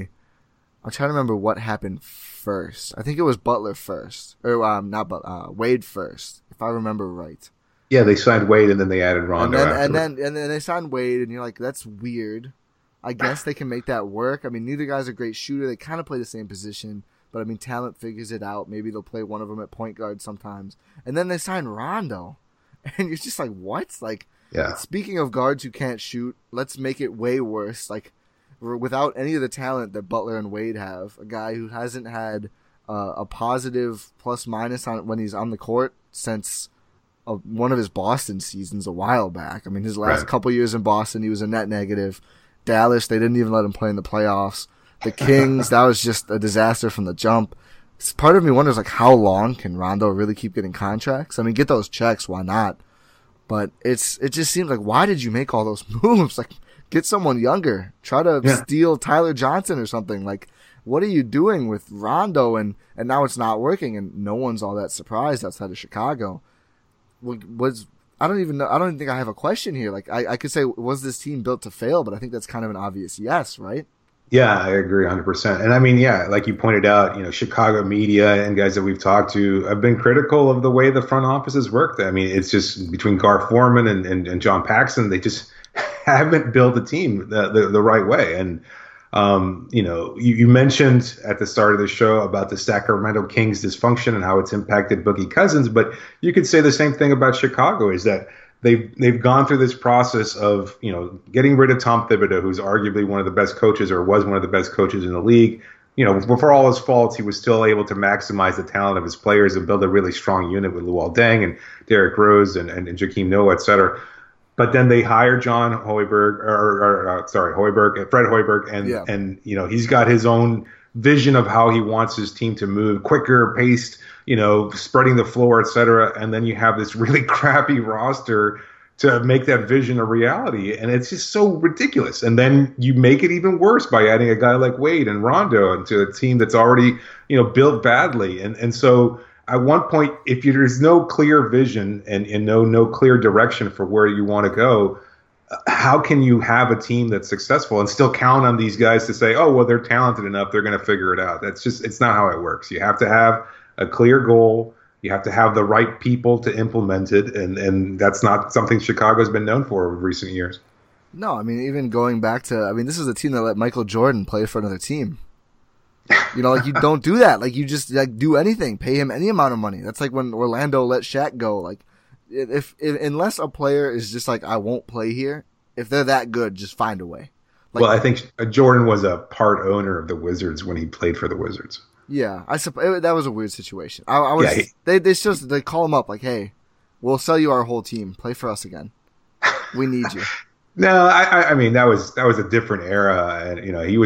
I'm trying to remember what happened first. I think it was Butler first. Or, not Butler, Wade first, if I remember right. Yeah, they signed Wade and then they added Rondo. And then they signed Wade, and you're like, that's weird. I guess they can make that work. I mean, neither guy's a great shooter. They kind of play the same position, but I mean, talent figures it out. Maybe they'll play one of them at point guard sometimes. And then they sign Rondo, and you're just like, what? Like, yeah. Speaking of guards who can't shoot, let's make it way worse. Like, without any of the talent that Butler and Wade have, a guy who hasn't had a positive plus minus on when he's on the court since one of his Boston seasons a while back. I mean, his last couple years in Boston, he was a net negative. Dallas, they didn't even let him play in the playoffs. The Kings, that was just a disaster from the jump. Part of me wonders, like, how long can Rondo really keep getting contracts? I mean, get those checks, why not? But it just seems like, why did you make all those moves? Like, get someone younger. Try to steal Tyler Johnson or something. Like, what are you doing with Rondo? And now it's not working, and no one's all that surprised outside of Chicago. I don't even know. I don't even think I have a question here. Like, I could say, was this team built to fail? But I think that's kind of an obvious yes, right? Yeah, I agree 100%. And I mean, yeah, like you pointed out, Chicago media and guys that we've talked to have been critical of the way the front office has worked. I mean, it's just between Gar Forman and John Paxson, they just haven't built the team the right way. And, you mentioned at the start of the show about the Sacramento Kings dysfunction and how it's impacted Boogie Cousins, but you could say the same thing about Chicago, is that they've gone through this process of, getting rid of Tom Thibodeau, who's arguably one of the best coaches, or was one of the best coaches in the league. For all his faults, he was still able to maximize the talent of his players and build a really strong unit with Luol Deng and Derrick Rose and Joakim Noah, et cetera. But then they hire John Hoiberg, Hoiberg, Fred Hoiberg, and he's got his own vision of how he wants his team to move, quicker paced, spreading the floor, etc. And then you have this really crappy roster to make that vision a reality, and it's just so ridiculous. And then you make it even worse by adding a guy like Wade and Rondo into a team that's already built badly. And so at one point, if there's no clear vision and no clear direction for where you want to go, how can you have a team that's successful and still count on these guys to say, oh, well, they're talented enough, they're going to figure it out? It's not how it works. You have to have a clear goal. You have to have the right people to implement it, and that's not something Chicago's been known for over recent years. No, I mean, even going back to, this is a team that let Michael Jordan play for another team. You don't do that. You just do anything, pay him any amount of money. That's like when Orlando let Shaq go. If unless a player is just I won't play here, if they're that good, just find a way. Well, I think Jordan was a part owner of the Wizards when he played for the Wizards. Yeah, I suppose that was a weird situation. They call him up hey, we'll sell you our whole team. Play for us again. We need you. No, I mean that was a different era, and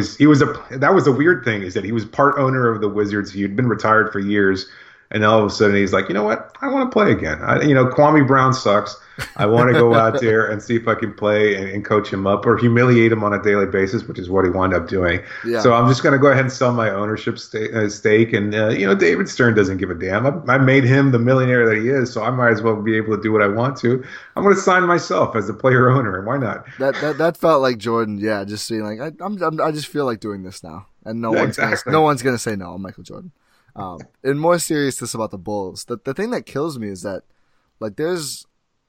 that was a weird thing is that he was part owner of the Wizards. He had been retired for years, and all of a sudden he's like, you know what? I want to play again. Kwame Brown sucks. I want to go out there and see if I can play and coach him up or humiliate him on a daily basis, which is what he wound up doing. Yeah. So I'm just going to go ahead and sell my ownership stake. And, David Stern doesn't give a damn. I made him the millionaire that he is, so I might as well be able to do what I want to. I'm going to sign myself as the player owner, and why not? That felt like Jordan, just being I just feel like doing this now. And no one's going to say no. I'm Michael Jordan. And more seriousness about the Bulls, the thing that kills me is that, there's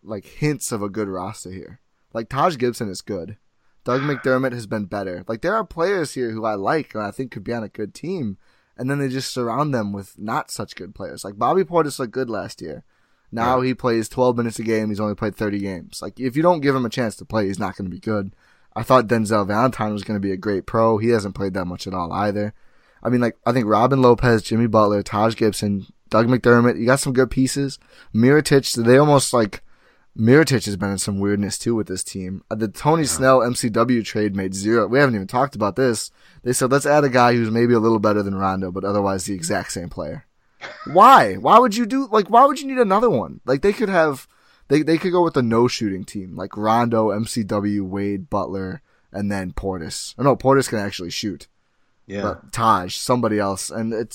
hints of a good roster here. Taj Gibson is good. Doug McDermott has been better. There are players here who I like and I think could be on a good team, and then they just surround them with not such good players. Bobby Portis looked good last year. Now he plays 12 minutes a game. He's only played 30 games. If you don't give him a chance to play, he's not going to be good. I thought Denzel Valentine was going to be a great pro. He hasn't played that much at all either. I think Robin Lopez, Jimmy Butler, Taj Gibson, Doug McDermott, you got some good pieces. Mirotic, they almost Mirotic has been in some weirdness too with this team. The Tony Snell MCW trade made zero. We haven't even talked about this. They said, let's add a guy who's maybe a little better than Rondo, but otherwise the exact same player. Why? Why would you why would you need another one? They could have, they could go with a no shooting team, Rondo, MCW, Wade, Butler, and then Portis. Oh no, Portis can actually shoot. Yeah. But Taj, somebody else. And it's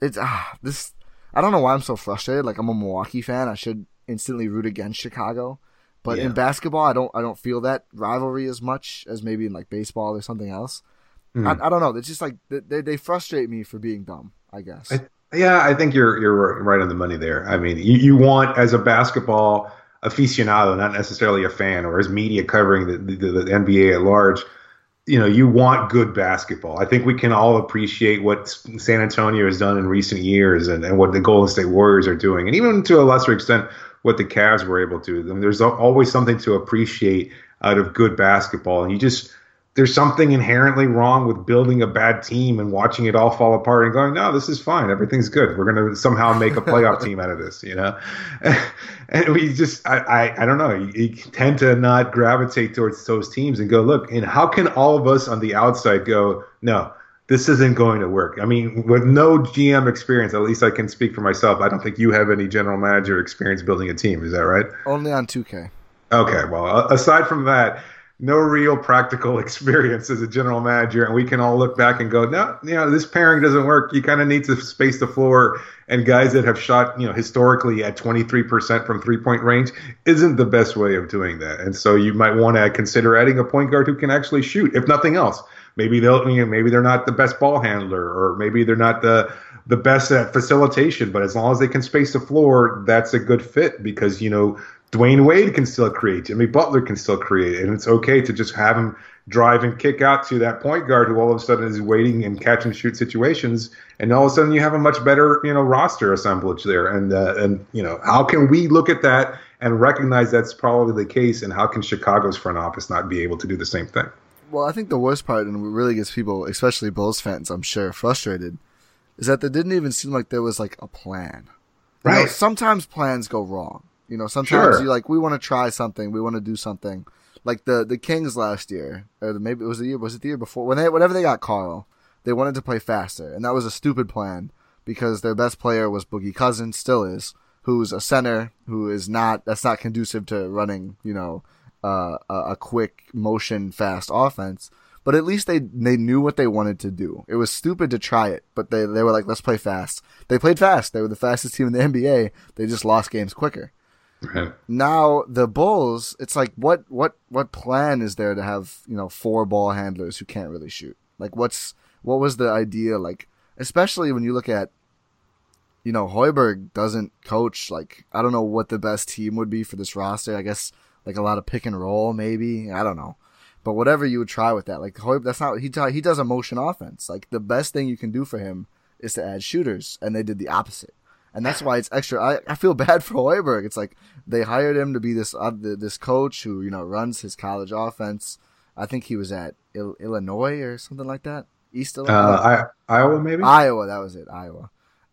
this, I don't know why I'm so frustrated. I'm a Milwaukee fan. I should instantly root against Chicago, but in basketball, I don't feel that rivalry as much as maybe in baseball or something else. I don't know. It's just they frustrate me for being dumb, I guess. I think you're right on the money there. I mean, you want, as a basketball aficionado, not necessarily a fan, or as media covering the NBA at large, you want good basketball. I think we can all appreciate what San Antonio has done in recent years and what the Golden State Warriors are doing, and even to a lesser extent what the Cavs were able to do. There's always something to appreciate out of good basketball, and there's something inherently wrong with building a bad team and watching it all fall apart and going, no, this is fine. Everything's good. We're going to somehow make a playoff team out of this, And we just, I don't know. You tend to not gravitate towards those teams and go, look, and how can all of us on the outside go, no, this isn't going to work? I mean, with no GM experience, at least I can speak for myself. I don't think you have any general manager experience building a team. Is that right? Only on 2K. Okay. Well, aside from that, no real practical experience as a general manager, and we can all look back and go, no, this pairing doesn't work. You kind of need to space the floor, and guys that have shot, historically at 23% from 3-point range isn't the best way of doing that. And so you might want to consider adding a point guard who can actually shoot, if nothing else. Maybe maybe they're not the best ball handler, or maybe they're not the best at facilitation, but as long as they can space the floor, that's a good fit, because, Dwayne Wade can still create. Jimmy Butler can still create. And it's okay to just have him drive and kick out to that point guard who all of a sudden is waiting in catch and shoot situations. And all of a sudden you have a much better, roster assemblage there. And how can we look at that and recognize that's probably the case? And how can Chicago's front office not be able to do the same thing? Well, I think the worst part, and what really gets people, especially Bulls fans, I'm sure, frustrated, is that there didn't even seem like there was a plan. Right. Sometimes plans go wrong. You know, sometimes Sure. we want to try something, we want to do something. Like the Kings last year, or maybe it was the year before, whenever they got Carl, they wanted to play faster, and that was a stupid plan because their best player was Boogie Cousins, still is, who's a center that's not conducive to running, you know, a quick motion fast offense. But at least they knew what they wanted to do. It was stupid to try it, but they were like, let's play fast. They played fast. They were the fastest team in the NBA. They just lost games quicker. Right. Now the Bulls, it's like what plan is there to have, you know, 4 ball handlers who can't really shoot? Like what was the idea? Like, especially when you look at, you know, Hoiberg doesn't coach. Like, I don't know what the best team would be for this roster. I guess like a lot of pick and roll, maybe. I don't know. But whatever you would try with that, like that's not he does a motion offense. Like the best thing you can do for him is to add shooters, and they did the opposite, and that's why it's extra. I feel bad for Hoiberg. It's like they hired him to be this coach who, you know, runs his college offense. I think he was at Illinois or something like that, East Illinois, Iowa maybe. Iowa, that was it, Iowa.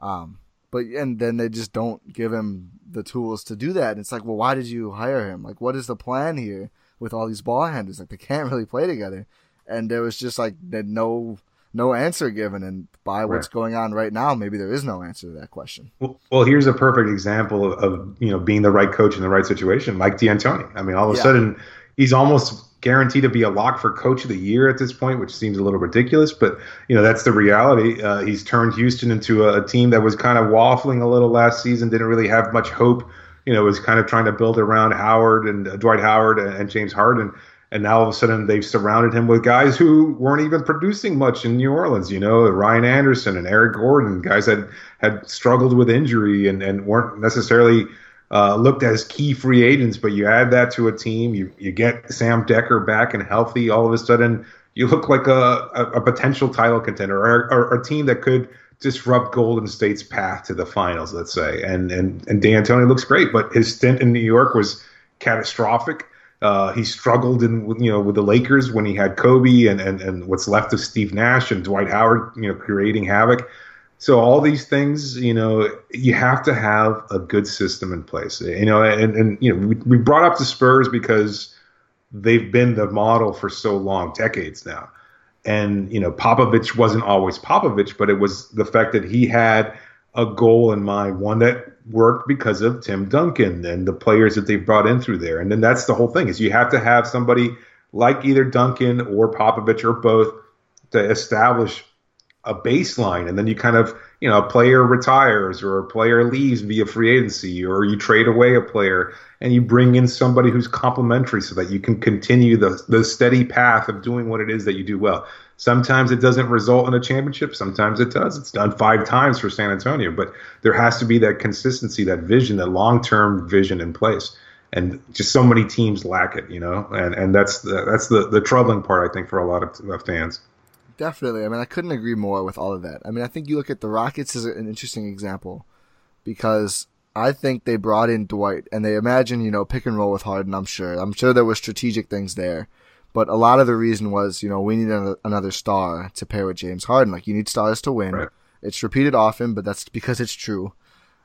And then they just don't give him the tools to do that. And it's like, well, why did you hire him? Like, what is the plan here? With all these ball handlers, like they can't really play together, and there was just like no answer given. And by what's going on right now, maybe there is no answer to that question. Well, here's a perfect example of you know, being the right coach in the right situation. Mike D'Antoni. I mean, all of a sudden, he's almost guaranteed to be a lock for Coach of the Year at this point, which seems a little ridiculous, but you know, that's the reality. He's turned Houston into a team that was kind of waffling a little last season, didn't really have much hope. You know, was kind of trying to build around Howard and Dwight Howard and James Harden. And now all of a sudden they've surrounded him with guys who weren't even producing much in New Orleans. You know, Ryan Anderson and Eric Gordon, guys that had struggled with injury and weren't necessarily looked at as key free agents. But you add that to a team, you get Sam Decker back and healthy. All of a sudden you look like a potential title contender or a team that could disrupt Golden State's path to the finals, let's say. And D'Antoni looks great, but his stint in New York was catastrophic. He struggled with the Lakers when he had Kobe and what's left of Steve Nash and Dwight Howard, you know, creating havoc. So all these things, you know, you have to have a good system in place. You know, and you know, we brought up the Spurs because they've been the model for so long, decades now. And, you know, Popovich wasn't always Popovich, but it was the fact that he had a goal in mind, one that worked because of Tim Duncan and the players that they brought in through there. And then that's the whole thing, is you have to have somebody like either Duncan or Popovich or both to establish a baseline. And then you kind of, you know, a player retires or a player leaves via free agency, or you trade away a player and you bring in somebody who's complementary so that you can continue the steady path of doing what it is that you do well. Sometimes it doesn't result in a championship. Sometimes it does. It's done 5 times for San Antonio, but there has to be that consistency, that vision, that long-term vision in place. And just so many teams lack it, you know, and that's the troubling part, I think, for a lot of fans. Definitely. I mean, I couldn't agree more with all of that. I mean, I think you look at the Rockets as an interesting example because I think they brought in Dwight and they imagine, you know, pick and roll with Harden. I'm sure there were strategic things there, but a lot of the reason was, you know, we need another star to pair with James Harden. Like, you need stars to win. Right. It's repeated often, but that's because it's true.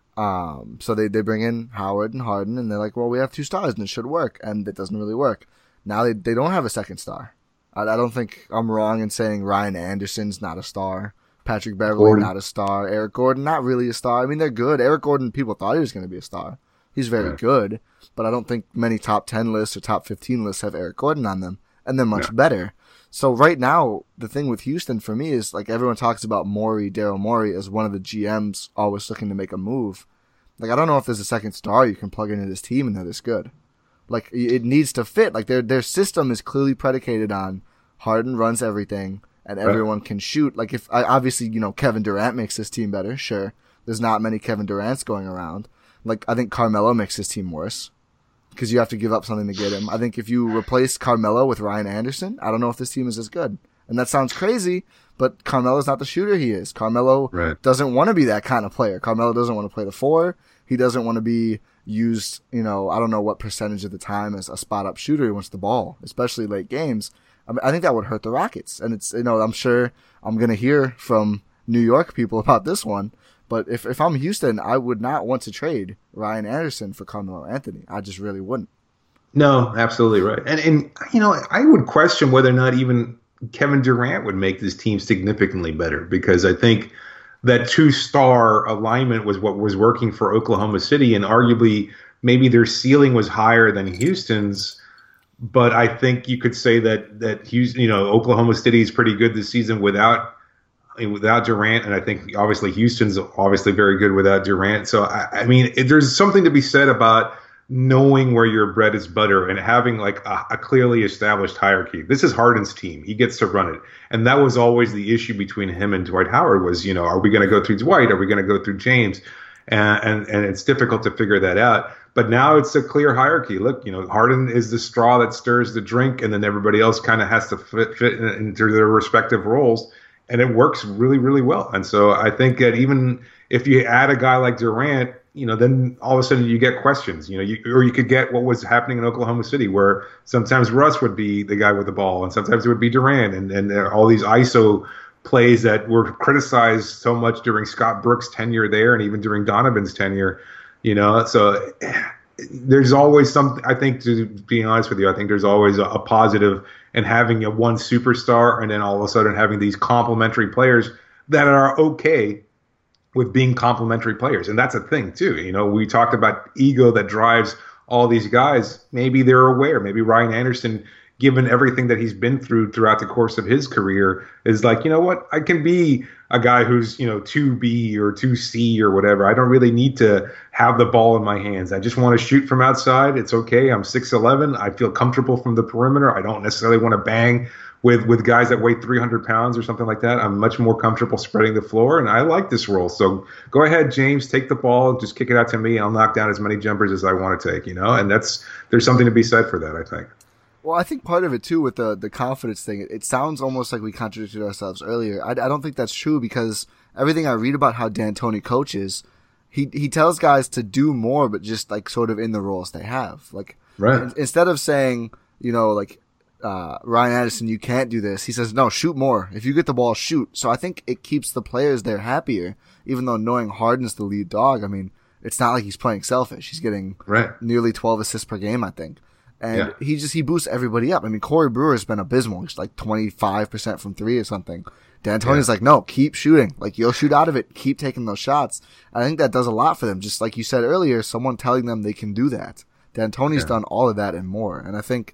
So they bring in Howard and Harden and they're like, well, we have 2 stars and it should work. And it doesn't really work. Now they don't have a second star. I don't think I'm wrong in saying Ryan Anderson's not a star. Patrick Beverley, not a star. Eric Gordon, not really a star. I mean, they're good. Eric Gordon, people thought he was going to be a star. He's very good, but I don't think many top 10 lists or top 15 lists have Eric Gordon on them, and they're much better. So right now, the thing with Houston for me is, like, everyone talks about Daryl Morey as one of the GMs always looking to make a move. Like, I don't know if there's a second star you can plug into this team and they're this good. Like, it needs to fit. Like, their system is clearly predicated on Harden runs everything and everyone can shoot. Like, if obviously, you know, Kevin Durant makes this team better. Sure. There's not many Kevin Durants going around. Like, I think Carmelo makes his team worse because you have to give up something to get him. I think if you replace Carmelo with Ryan Anderson, I don't know if this team is as good. And that sounds crazy, but Carmelo's not the shooter he is. Carmelo doesn't want to be that kind of player. Carmelo doesn't want to play the 4. He doesn't want to be used, you know, I don't know what percentage of the time as a spot-up shooter. He wants the ball, especially late games. I mean, I think that would hurt the Rockets. And it's, you know, I'm sure I'm going to hear from New York people about this one, But if I'm Houston, I would not want to trade Ryan Anderson for Carmelo Anthony. I just really wouldn't. No, absolutely right. And I would question whether or not even Kevin Durant would make this team significantly better, because I think that 2-star alignment was what was working for Oklahoma City, and arguably maybe their ceiling was higher than Houston's. But I think you could say that Houston, Oklahoma City is pretty good this season without Durant, and I think obviously Houston's obviously very good without Durant. So I mean, there's something to be said about knowing where your bread is butter and having like a clearly established hierarchy. This is Harden's team; he gets to run it, and that was always the issue between him and Dwight Howard. Was are we going to go through Dwight? Are we going to go through James? And it's difficult to figure that out. But now it's a clear hierarchy. Look, Harden is the straw that stirs the drink, and then everybody else kind of has to fit into their respective roles. And it works really, really well. And so I think that even if you add a guy like Durant, then all of a sudden you get questions. Or you could get what was happening in Oklahoma City, where sometimes Russ would be the guy with the ball, and sometimes it would be Durant, and all these ISO plays that were criticized so much during Scott Brooks' tenure there, and even during Donovan's tenure. So there's always something. I think, to be honest with you, I think there's always a positive in having a one superstar and then all of a sudden having these complementary players that are okay with being complementary players. And that's a thing too. We talked about ego that drives all these guys. Maybe they're aware. Maybe Ryan Anderson, given everything that he's been through throughout the course of his career, is like, what? I can be a guy who's, 2B or 2C or whatever. I don't really need to have the ball in my hands. I just want to shoot from outside. It's okay. I'm 6'11". I feel comfortable from the perimeter. I don't necessarily want to bang with guys that weigh 300 pounds or something like that. I'm much more comfortable spreading the floor, and I like this role. So go ahead, James, take the ball, just kick it out to me. I'll knock down as many jumpers as I want to take, and there's something to be said for that, I think. Well, I think part of it, too, with the confidence thing, it sounds almost like we contradicted ourselves earlier. I don't think that's true, because everything I read about how D'Antoni coaches, he tells guys to do more, but just like sort of in the roles they have. Like, right. Instead of saying, Ryan Anderson, you can't do this, he says, no, shoot more. If you get the ball, shoot. So I think it keeps the players there happier, even though knowing Harden's the lead dog. I mean, it's not like he's playing selfish. He's getting nearly 12 assists per game, I think. And he boosts everybody up. I mean, Corey Brewer's been abysmal. He's like 25% from three or something. D'Antoni's like, no, keep shooting. Like, you'll shoot out of it. Keep taking those shots. I think that does a lot for them. Just like you said earlier, someone telling them they can do that. D'Antoni's done all of that and more. And I think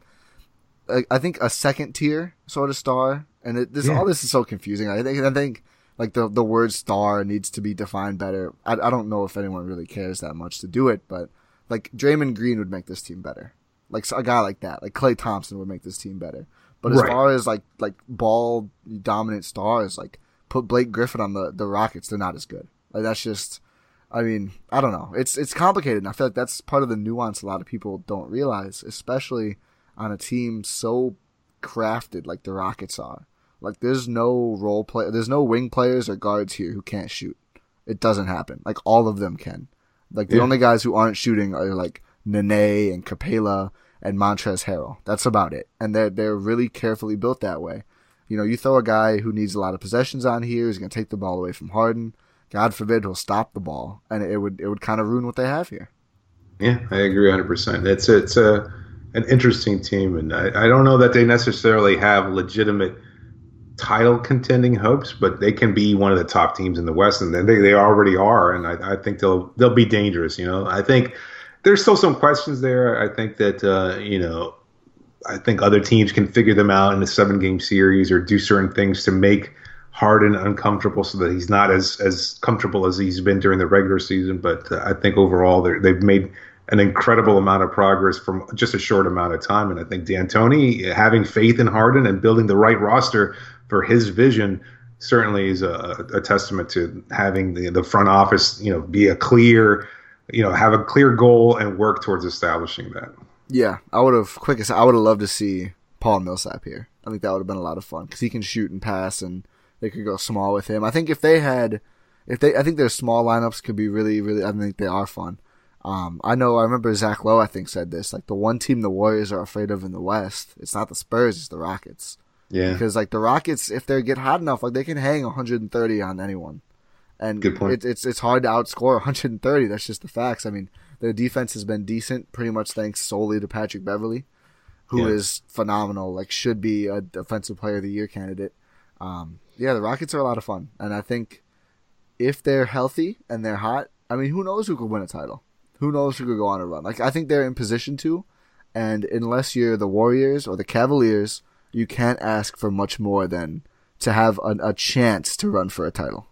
a second tier sort of star, and all this is so confusing. I think like the word star needs to be defined better. I don't know if anyone really cares that much to do it, but like Draymond Green would make this team better. Like a guy like that, like Klay Thompson would make this team better. But as far as like ball dominant stars, like put Blake Griffin on the Rockets, they're not as good. Like that's just, I mean, I don't know. It's complicated, and I feel like that's part of the nuance a lot of people don't realize, especially on a team so crafted like the Rockets are. Like there's no there's no wing players or guards here who can't shoot. It doesn't happen. Like all of them can. Like the only guys who aren't shooting are like Nene and Capela and Montrezl Harrell. That's about it. And they're really carefully built that way. You throw a guy who needs a lot of possessions on here, who's going to take the ball away from Harden. God forbid he'll stop the ball, and it would kind of ruin what they have here. Yeah, I agree 100%. It's an interesting team, and I don't know that they necessarily have legitimate title contending hopes, but they can be one of the top teams in the West, and they already are, and I think they'll be dangerous. I think there's still some questions there. I think that, I think other teams can figure them out in a 7-game series or do certain things to make Harden uncomfortable so that he's not as comfortable as he's been during the regular season. But I think overall they've made an incredible amount of progress from just a short amount of time. And I think D'Antoni, having faith in Harden and building the right roster for his vision, certainly is a testament to having the front office, be a clear – have a clear goal and work towards establishing that. Yeah, I would have loved to see Paul Millsap here. I think that would have been a lot of fun because he can shoot and pass, and they could go small with him. I think I think their small lineups could be really, really. I think they are fun. I remember Zach Lowe, I think, said this. Like the one team the Warriors are afraid of in the West, it's not the Spurs, it's the Rockets. Yeah, because like the Rockets, if they get hot enough, like they can hang 130 on anyone. And Good point. It's hard to outscore 130. That's just the facts. I mean, their defense has been decent, pretty much thanks solely to Patrick Beverley, who is phenomenal. Like, should be a Defensive Player of the Year candidate. The Rockets are a lot of fun, and I think if they're healthy and they're hot, I mean, who knows who could win a title? Who knows who could go on a run? Like, I think they're in position to, and unless you're the Warriors or the Cavaliers, you can't ask for much more than to have a chance to run for a title.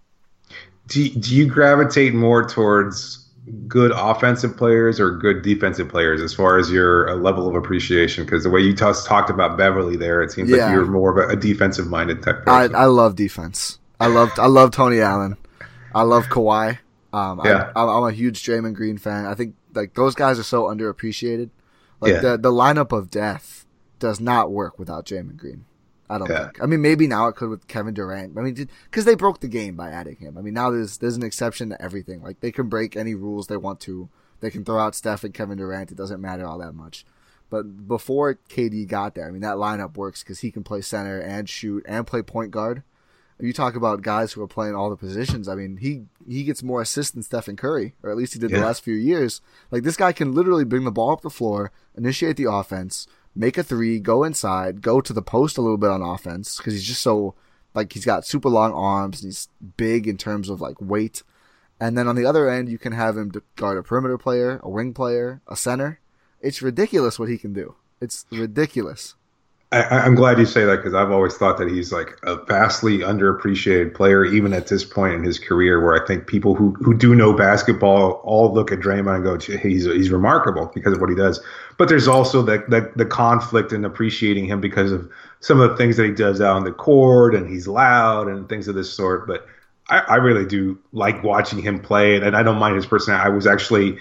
Do you gravitate more towards good offensive players or good defensive players as far as your level of appreciation? Because the way you talked about Beverly there, it seems like you're more of a defensive-minded type person. I love defense. I love Tony Allen. I love Kawhi. I'm a huge Draymond Green fan. I think like those guys are so underappreciated. Like the lineup of death does not work without Draymond Green. I don't think. I mean, maybe now it could with Kevin Durant. I mean, because they broke the game by adding him. I mean, now there's an exception to everything. Like, they can break any rules they want to. They can throw out Steph and Kevin Durant. It doesn't matter all that much. But before KD got there, I mean, that lineup works because he can play center and shoot and play point guard. You talk about guys who are playing all the positions. I mean, he gets more assists than Stephen Curry, or at least he did the last few years. Like, this guy can literally bring the ball up the floor, initiate the offense, make a three, go inside, go to the post a little bit on offense because he's just so, like, he's got super long arms and he's big in terms of, like, weight. And then on the other end, you can have him guard a perimeter player, a wing player, a center. It's ridiculous what he can do. It's ridiculous. I'm glad you say that because I've always thought that he's like a vastly underappreciated player, even at this point in his career, where I think people who do know basketball all look at Draymond and go, he's remarkable because of what he does. But there's also the conflict in appreciating him because of some of the things that he does out on the court, and he's loud and things of this sort. But I really do like watching him play, and I don't mind his personality. I was actually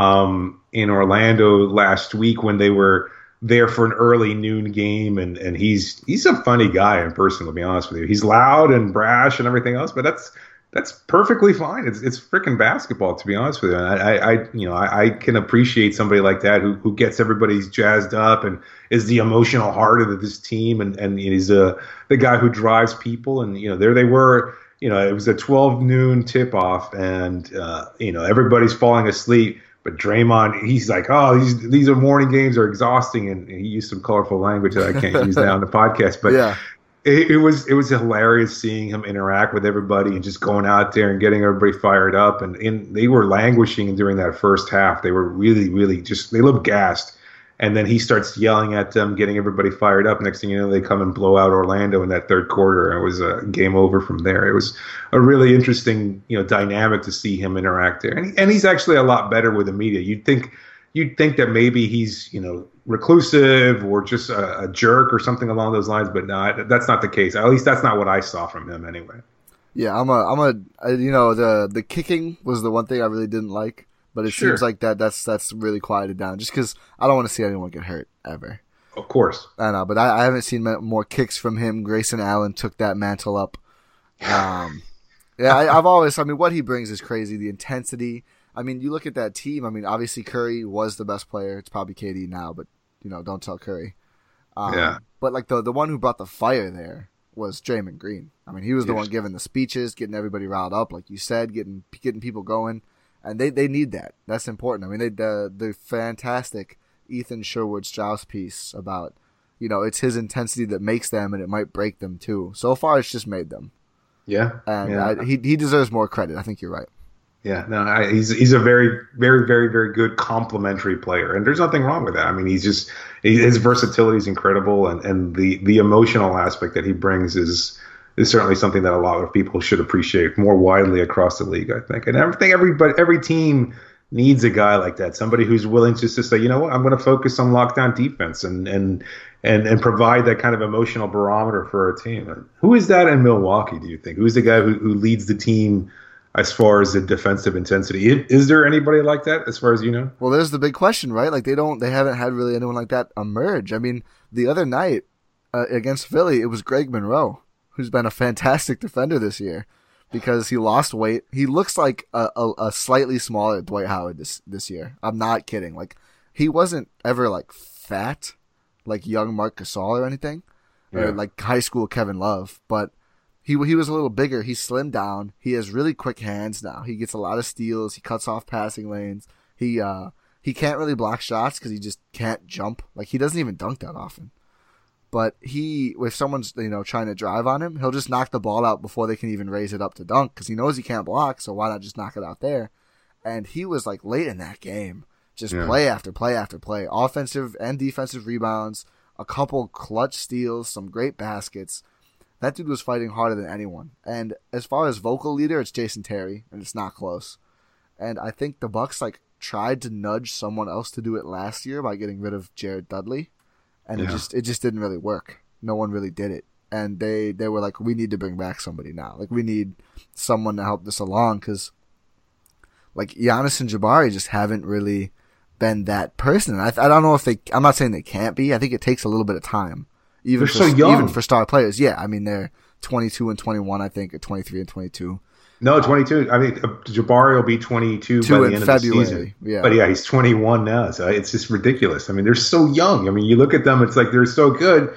in Orlando last week when they were there for an early noon game, and he's a funny guy in person, to be honest with you. He's loud and brash and everything else, but that's perfectly fine. It's freaking basketball, to be honest with you. And I can appreciate somebody like that who gets everybody jazzed up and is the emotional heart of this team, and he's the guy who drives people. And there they were. It was a 12 noon tip off, and everybody's falling asleep. But Draymond, he's like, oh, these are morning games are exhausting, and he used some colorful language that I can't use now on the podcast. But it was hilarious seeing him interact with everybody and just going out there and getting everybody fired up. And they were languishing during that first half. They were really, really they looked gassed. And then he starts yelling at them, getting everybody fired up. Next thing you know, they come and blow out Orlando in that third quarter. It was a game over from there. It was a really interesting, dynamic to see him interact there. And he's actually a lot better with the media. You'd think that maybe he's, reclusive or just a jerk or something along those lines. But no, that's not the case. At least that's not what I saw from him anyway. Yeah, the kicking was the one thing I really didn't like. But it seems like that's really quieted down just because I don't want to see anyone get hurt ever. Of course. I know, but I haven't seen more kicks from him. Grayson Allen took that mantle up. I've always, what he brings is crazy. The intensity. I mean, you look at that team. I mean, obviously Curry was the best player. It's probably KD now, but don't tell Curry. But like the one who brought the fire there was Draymond Green. I mean, he was the one giving the speeches, getting everybody riled up, like you said, getting people going. And they need that. That's important. I mean, the fantastic Ethan Sherwood-Strauss piece about, it's his intensity that makes them, and it might break them too. So far, it's just made them. Yeah. And he deserves more credit. I think you're right. Yeah. No, he's a very, very, very, very good complementary player, and there's nothing wrong with that. I mean, his versatility is incredible, and the emotional aspect that he brings is certainly something that a lot of people should appreciate more widely across the league, I think. And every team needs a guy like that, somebody who's willing just to say, you know what, I'm going to focus on lockdown defense and provide that kind of emotional barometer for a team. Who is that in Milwaukee, do you think? Who's the guy who leads the team as far as the defensive intensity? Is there anybody like that as far as you know? Well, there's the big question, right? Like they haven't had really anyone like that emerge. I mean, the other night against Philly, it was Greg Monroe, who's been a fantastic defender this year because he lost weight. He looks like a slightly smaller Dwight Howard this year. I'm not kidding. Like, he wasn't ever, like, fat, like young Marc Gasol or anything, or like high school Kevin Love, but He was a little bigger. He slimmed down. He has really quick hands now. He gets a lot of steals. He cuts off passing lanes. He can't really block shots because he just can't jump. Like, he doesn't even dunk that often. But if someone's, trying to drive on him, he'll just knock the ball out before they can even raise it up to dunk because he knows he can't block, so why not just knock it out there? And he was, like, late in that game. Just play after play after play. Offensive and defensive rebounds, a couple clutch steals, some great baskets. That dude was fighting harder than anyone. And as far as vocal leader, it's Jason Terry, and it's not close. And I think the Bucks tried to nudge someone else to do it last year by getting rid of Jared Dudley, and it just didn't really work. No one really did it. And they were like, we need to bring back somebody now. Like, we need someone to help this along because, like, Giannis and Jabari just haven't really been that person. I don't know if I'm not saying they can't be. I think it takes a little bit of time. They're so young. Even for star players. Yeah, I mean, they're 22 and 21, I think, or 23 and 22. No, 22. I mean, Jabari will be 22 by the end of the season. Yeah. But yeah, he's 21 now, so it's just ridiculous. I mean, they're so young. I mean, you look at them, it's like they're so good.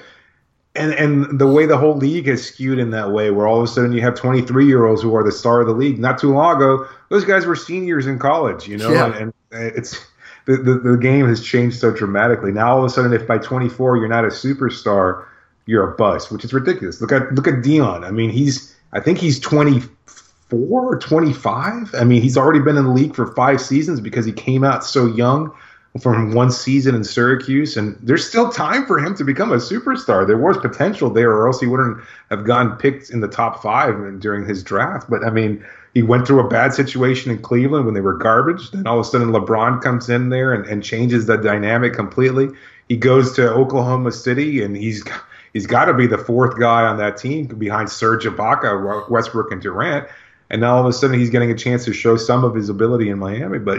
And the way the whole league has skewed in that way, where all of a sudden you have 23-year-olds who are the star of the league. Not too long ago, those guys were seniors in college, Yeah. And it's the game has changed so dramatically. Now all of a sudden, if by 24 you're not a superstar, you're a bust, which is ridiculous. Look at Dion. I mean, I think he's 24 or 25. I mean, he's already been in the league for 5 seasons because he came out so young from one season in Syracuse, and there's still time for him to become a superstar. There was potential there, or else he wouldn't have gotten picked in the top 5 during his draft. But I mean, he went through a bad situation in Cleveland when they were garbage. Then all of a sudden LeBron comes in there and changes the dynamic completely. He goes to Oklahoma City, and he's got to be the 4th guy on that team behind Serge Ibaka, Westbrook, and Durant. And now all of a sudden he's getting a chance to show some of his ability in Miami. But,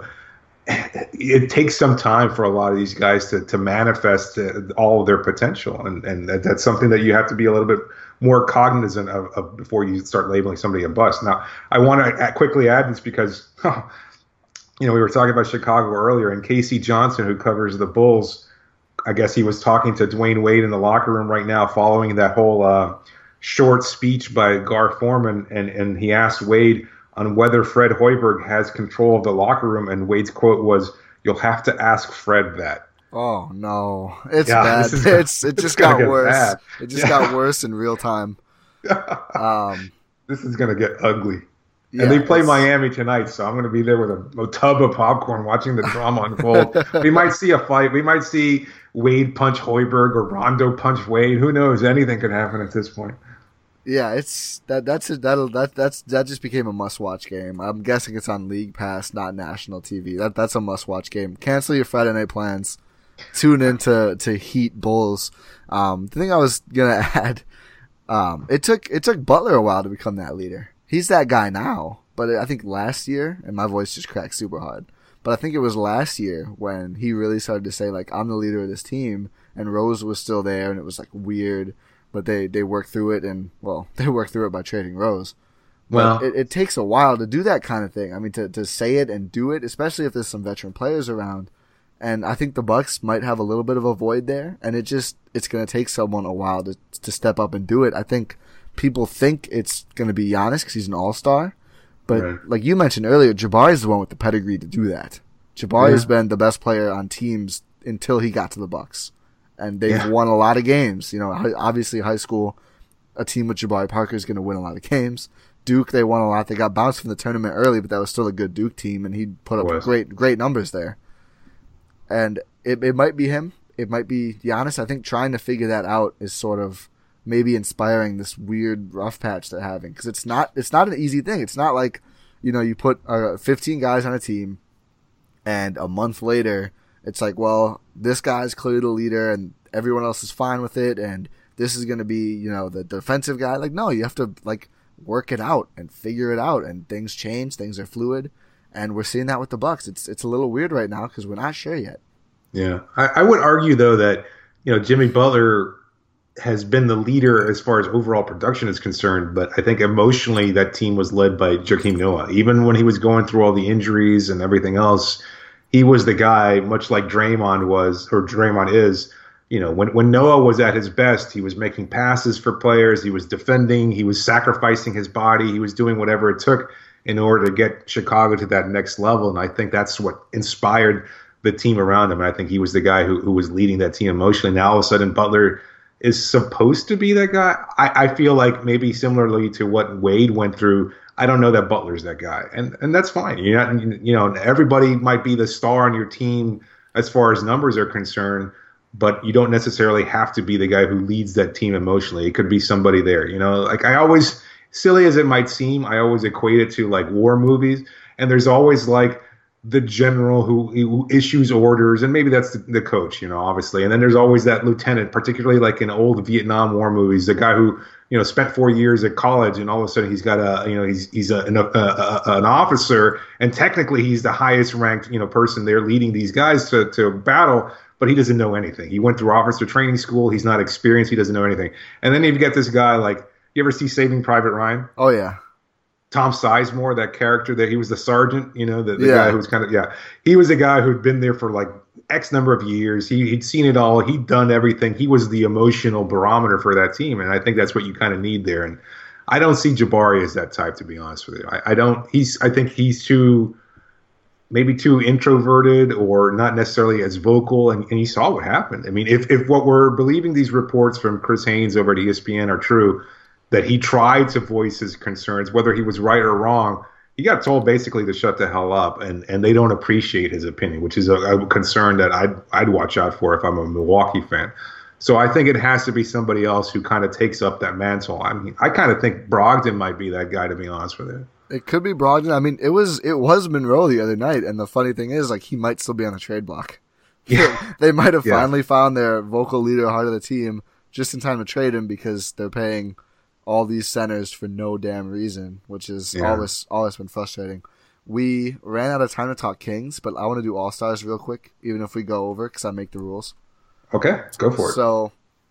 it takes some time for a lot of these guys to manifest all of their potential. And that's something that you have to be a little bit more cognizant of before you start labeling somebody a bust. Now, I want to quickly add this because, we were talking about Chicago earlier, and Casey Johnson, who covers the Bulls, I guess he was talking to Dwayne Wade in the locker room right now following that whole short speech by Gar Forman, and he asked Wade on whether Fred Hoiberg has control of the locker room, and Wade's quote was, "You'll have to ask Fred that." Oh no, it's bad. It just got worse. Bad. It just got worse in real time. This is gonna get ugly. And they play Miami tonight, so I'm going to be there with a tub of popcorn watching the drama unfold. We might see a fight. We might see Wade punch Hoiberg or Rondo punch Wade. Who knows? Anything could happen at this point. Yeah, that just became a must-watch game. I'm guessing it's on League Pass, not national TV. That's a must-watch game. Cancel your Friday night plans. Tune in to Heat Bulls. The thing I was gonna add, it took Butler a while to become that leader. He's that guy now, but I think last year, and my voice just cracked super hard, but I think it was last year when he really started to say, like, I'm the leader of this team, and Rose was still there, and it was, like, weird, but they worked through it, and, well, they worked through it by trading Rose. But it takes a while to do that kind of thing. I mean, to say it and do it, especially if there's some veteran players around, and I think the Bucks might have a little bit of a void there, and it's going to take someone a while to step up and do it. I think people think it's going to be Giannis because he's an all-star. But like you mentioned earlier, Jabari's the one with the pedigree to do that. Jabari's been the best player on teams until he got to the Bucks. And they've won a lot of games. Obviously high school, a team with Jabari Parker is going to win a lot of games. Duke, they won a lot. They got bounced from the tournament early, but that was still a good Duke team, and he put up great numbers there. And it might be him. It might be Giannis. I think trying to figure that out is sort of maybe inspiring this weird rough patch they're having, because it's not an easy thing. It's not like, you put 15 guys on a team and a month later it's like, well, this guy's clearly the leader and everyone else is fine with it, and this is going to be, the defensive guy. Like, no, you have to, like, work it out and figure it out, and things change, things are fluid, and we're seeing that with the Bucks. It's a little weird right now because we're not sure yet. Yeah. I would argue, though, that, Jimmy Butler has been the leader as far as overall production is concerned, but I think emotionally that team was led by Joakim Noah. Even when he was going through all the injuries and everything else, he was the guy, much like Draymond is, when Noah was at his best, he was making passes for players, he was defending, he was sacrificing his body, he was doing whatever it took in order to get Chicago to that next level. And I think that's what inspired the team around him. And I think he was the guy who was leading that team emotionally. Now all of a sudden Butler is supposed to be that guy. I feel like maybe similarly to what Wade went through, I don't know that Butler's that guy. And that's fine. Everybody might be the star on your team as far as numbers are concerned, but you don't necessarily have to be the guy who leads that team emotionally. It could be somebody there. Like I always, silly as it might seem, I always equate it to like war movies. And there's always like the general who issues orders, and maybe that's the coach, obviously. And then there's always that lieutenant, particularly like in old Vietnam War movies, the guy who, spent 4 years at college, and all of a sudden he's got an officer, and technically he's the highest ranked, person there leading these guys to battle, but he doesn't know anything. He went through officer training school. He's not experienced. He doesn't know anything. And then you've got this guy like, you ever see Saving Private Ryan? Oh yeah. Tom Sizemore, that character that he was the sergeant, the guy who was he was a guy who'd been there for like X number of years. He'd seen it all. He'd done everything. He was the emotional barometer for that team. And I think that's what you kind of need there. And I don't see Jabari as that type, to be honest with you. I think he's maybe too introverted or not necessarily as vocal. And you saw what happened. I mean, if what we're believing these reports from Chris Haynes over at ESPN are true, that he tried to voice his concerns, whether he was right or wrong, he got told basically to shut the hell up, and they don't appreciate his opinion, which is a concern that I'd watch out for if I'm a Milwaukee fan. So I think it has to be somebody else who kind of takes up that mantle. I mean, I kind of think Brogdon might be that guy, to be honest with you. It could be Brogdon. I mean, it was Monroe the other night, and the funny thing is, like, he might still be on the trade block. Yeah. They might have finally found their vocal leader, heart of the team, just in time to trade him because they're paying all these centers for no damn reason, which is always been frustrating. We ran out of time to talk Kings, but I want to do All-Stars real quick, even if we go over, because I make the rules. Okay, go for it. So,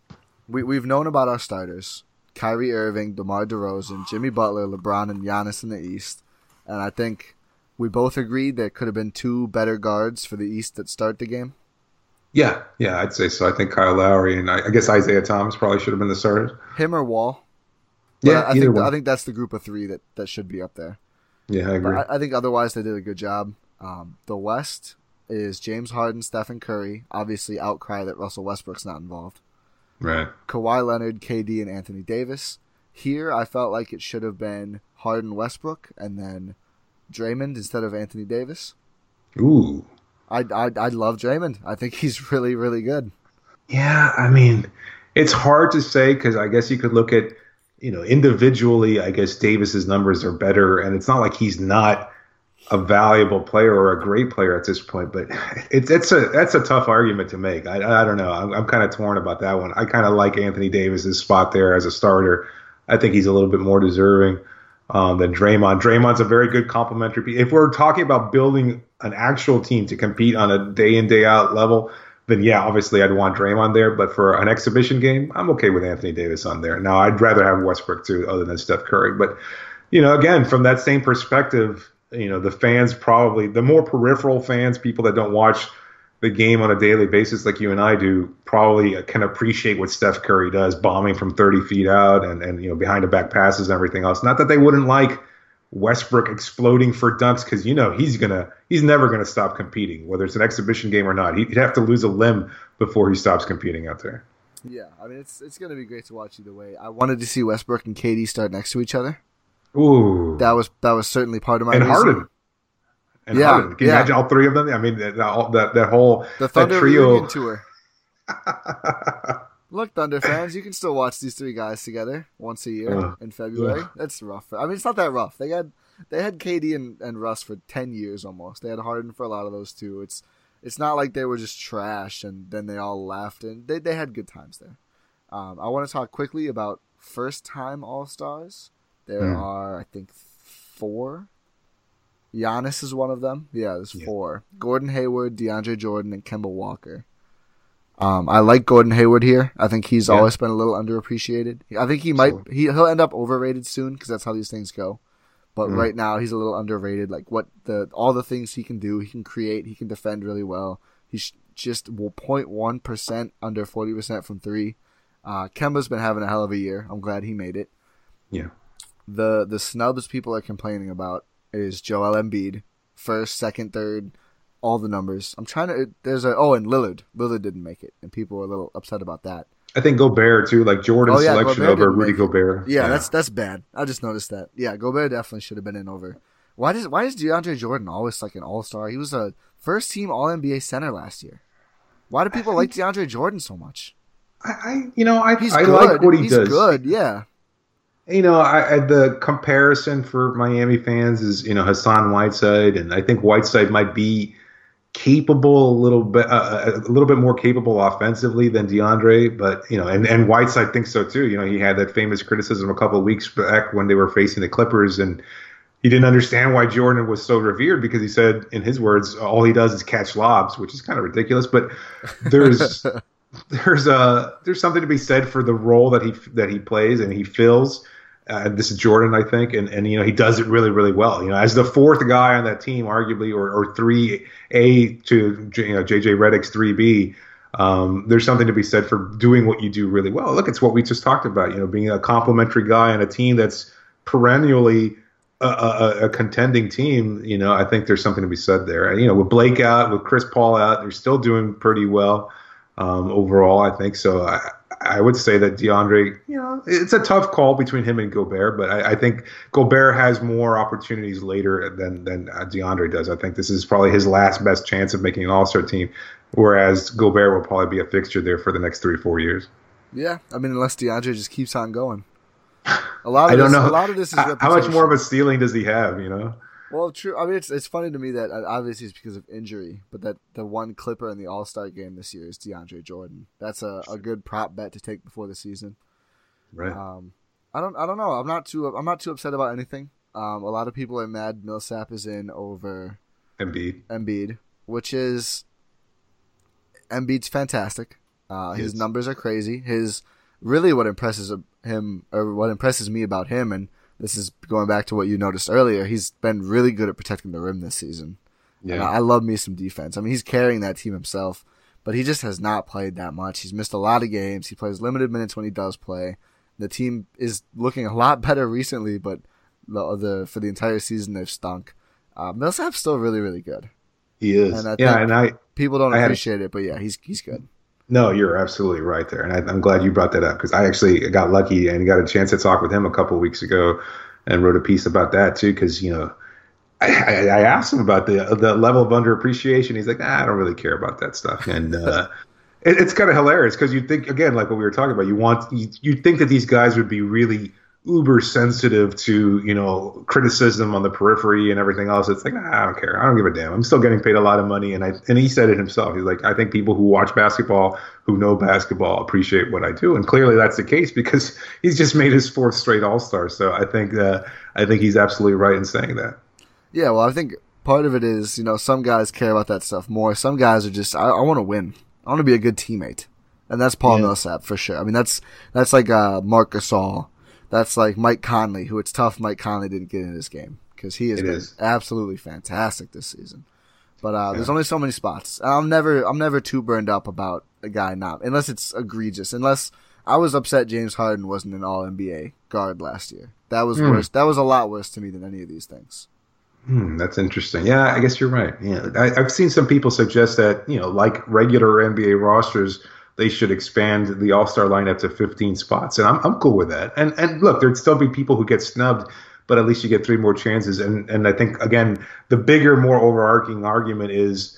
we've known about our starters. Kyrie Irving, DeMar DeRozan, Jimmy Butler, LeBron, and Giannis in the East. And I think we both agreed there could have been two better guards for the East that start the game. Yeah, I'd say so. I think Kyle Lowry and I guess Isaiah Thomas probably should have been the starters. Him or Wall. Yeah, I think that's the group of three that should be up there. Yeah, I agree. But I think otherwise they did a good job. The West is James Harden, Stephen Curry. Obviously, outcry that Russell Westbrook's not involved. Right. Kawhi Leonard, KD, and Anthony Davis. Here, I felt like it should have been Harden, Westbrook, and then Draymond instead of Anthony Davis. Ooh. I love Draymond. I think he's really, really good. Yeah, I mean, it's hard to say because I guess you could look at, individually, I guess Davis's numbers are better, and it's not like he's not a valuable player or a great player at this point, but that's a tough argument to make. I don't know. I'm kind of torn about that one. I kind of like Anthony Davis's spot there as a starter. I think he's a little bit more deserving than Draymond. Draymond's a very good complementary. If we're talking about building an actual team to compete on a day in, day out level, then yeah, obviously I'd want Draymond there. But for an exhibition game, I'm okay with Anthony Davis on there. Now, I'd rather have Westbrook too, other than Steph Curry. But, again, from that same perspective, the fans probably, the more peripheral fans, people that don't watch the game on a daily basis like you and I do, probably can appreciate what Steph Curry does, bombing from 30 feet out and behind the back passes and everything else. Not that they wouldn't like Westbrook exploding for dunks, because he's never gonna stop competing, whether it's an exhibition game or not. He'd have to lose a limb before he stops competing out there. Yeah, I mean it's gonna be great to watch either way. I wanted to see Westbrook and KD start next to each other. Ooh, that was certainly part of my reason. Harden. Harden. Can you imagine all three of them? I mean, that whole the Thunder trio reunion tour. Look, Thunder fans, you can still watch these three guys together once a year in February. That's rough. I mean, it's not that rough. They had KD and Russ for 10 years almost. They had Harden for a lot of those too. It's not like they were just trash and then they all left. And they had good times there. I want to talk quickly about first-time All-Stars. There are, I think, 4. Giannis is one of them. Yeah, there's 4. Gordon Hayward, DeAndre Jordan, and Kemba Walker. I like Gordon Hayward here. I think he's always been a little underappreciated. I think he'll end up overrated soon because that's how these things go. But right now he's a little underrated. Like all the things he can do, he can create, he can defend really well. He's just 0.1% under 40% from three. Kemba's been having a hell of a year. I'm glad he made it. Yeah. The snubs people are complaining about is Joel Embiid, first, second, third, all the numbers. I'm trying to. And Lillard. Lillard didn't make it, and people were a little upset about that. I think Gobert too, like Jordan's selection Gobert over Rudy Gobert. Yeah, that's bad. I just noticed that. Yeah, Gobert definitely should have been in over. Why is DeAndre Jordan always like an all-star? He was a first-team All-NBA center last year. Why do people like DeAndre Jordan so much? I like what he does. He's good, yeah. The comparison for Miami fans is, Hassan Whiteside, and I think Whiteside might be capable a little bit more capable offensively than DeAndre, but and Whiteside thinks so too. He had that famous criticism a couple of weeks back when they were facing the Clippers, and he didn't understand why Jordan was so revered because he said, in his words, all he does is catch lobs, which is kind of ridiculous. But there's something to be said for the role that he plays and he fills. This is Jordan, I think, and he does it really, really well. As the fourth guy on that team, arguably, or 3A to JJ Redick's 3B. There's something to be said for doing what you do really well. Look, it's what we just talked about. Being a complimentary guy on a team that's perennially a contending team. I think there's something to be said there. And with Blake out, with Chris Paul out, they're still doing pretty well overall, I think. So I would say that DeAndre, it's a tough call between him and Gobert, but I think Gobert has more opportunities later than DeAndre does. I think this is probably his last best chance of making an All-Star team, whereas Gobert will probably be a fixture there for the next 3-4 years. Yeah, I mean, unless DeAndre just keeps on going. A lot of this is reputation. How much more of a ceiling does he have, Well, true. I mean, it's funny to me that obviously it's because of injury, but that the one Clipper in the All-Star game this year is DeAndre Jordan. That's a good prop bet to take before the season. Right. I don't know. I'm not too upset about anything. A lot of people are mad Millsap is in over Embiid, which is Embiid's fantastic. His numbers are crazy. What impresses me about him, and this is going back to what you noticed earlier, he's been really good at protecting the rim this season. Yeah. And I love me some defense. I mean, he's carrying that team himself, but he just has not played that much. He's missed a lot of games. He plays limited minutes when he does play. The team is looking a lot better recently, but for the entire season they've stunk. Millsap's still really, really good. He is. And people don't appreciate it, but yeah, he's good. No, you're absolutely right there. And I'm glad you brought that up because I actually got lucky and got a chance to talk with him a couple of weeks ago and wrote a piece about that too because, I asked him about the level of underappreciation. He's like, I don't really care about that stuff. And it's kind of hilarious because you think, again, like what we were talking about, you think that these guys would be really uber sensitive to, criticism on the periphery and everything else. It's like, I don't care. I don't give a damn. I'm still getting paid a lot of money. And he said it himself. He's like, I think people who watch basketball, who know basketball, appreciate what I do. And clearly that's the case because he's just made his fourth straight All-Star. So I think he's absolutely right in saying that. Yeah. Well, I think part of it is, some guys care about that stuff more. Some guys are just, I want to win. I want to be a good teammate. And that's Paul Millsap for sure. I mean, that's like Marc Gasol. That's like Mike Conley, who it's tough Mike Conley didn't get in this game because he has been absolutely fantastic this season. But there's only so many spots. I'm never too burned up about a guy not, unless it's egregious. Unless I was upset James Harden wasn't an All-NBA guard last year. That was worse. That was a lot worse to me than any of these things. That's interesting. Yeah, I guess you're right. Yeah, I've seen some people suggest that, like regular NBA rosters, they should expand the All-Star lineup to 15 spots, and I'm cool with that. And look, there'd still be people who get snubbed, but at least you get 3 more chances. And I think, again, the bigger, more overarching argument is,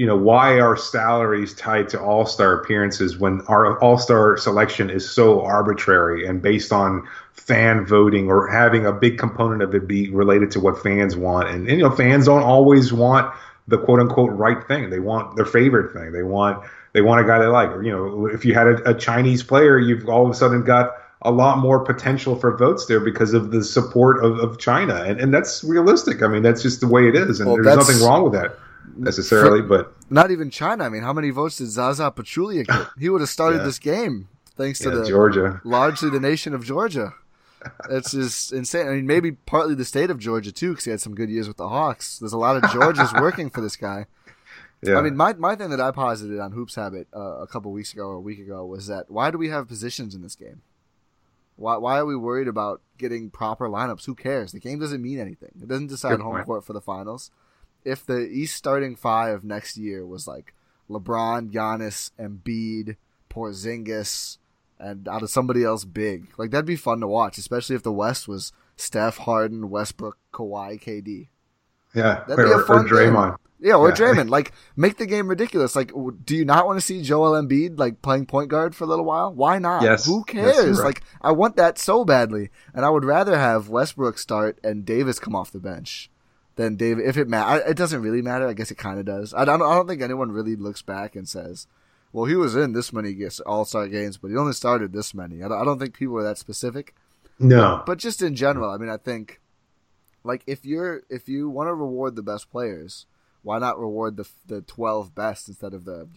why are salaries tied to All-Star appearances when our All-Star selection is so arbitrary and based on fan voting or having a big component of it be related to what fans want? And fans don't always want the quote-unquote right thing. They want their favorite thing. They want a guy they like. Or, if you had a Chinese player, you've all of a sudden got a lot more potential for votes there because of the support of China. And that's realistic. I mean, that's just the way it is. And there's nothing wrong with that necessarily. But not even China. I mean, how many votes did Zaza Pachulia get? He would have started this game thanks to Georgia. Largely the nation of Georgia. It's just insane. I mean, maybe partly the state of Georgia, too, because he had some good years with the Hawks. There's a lot of Georgias working for this guy. Yeah. I mean, my thing that I posited on Hoops Habit a couple weeks ago or a week ago was that why do we have positions in this game? Why are we worried about getting proper lineups? Who cares? The game doesn't mean anything. It doesn't decide home court for the finals. If the East starting five next year was like LeBron, Giannis, Embiid, Porzingis, and out of somebody else big, like that'd be fun to watch, especially if the West was Steph, Harden, Westbrook, Kawhi, KD. Yeah, that'd be a fun or Draymond. Game. Yeah, or Draymond. Like, make the game ridiculous. Like, do you not want to see Joel Embiid, like, playing point guard for a little while? Why not? Yes. Who cares? Yes, right. Like, I want that so badly. And I would rather have Westbrook start and Davis come off the bench than David. If it matters. It doesn't really matter. I guess it kind of does. I don't think anyone really looks back and says, well, he was in this many all-star games, but he only started this many. I don't think people are that specific. No. But just in general, I mean, I think, like, if you want to reward the best players, why not reward the 12 best instead of the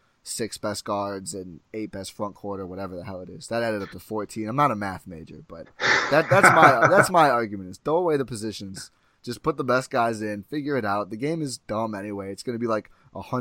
6 best guards and 8 best front court or whatever the hell it is? That added up to 14. I'm not a math major, but that's my argument. Is throw away the positions, just put the best guys in, figure it out. The game is dumb anyway. It's going to be like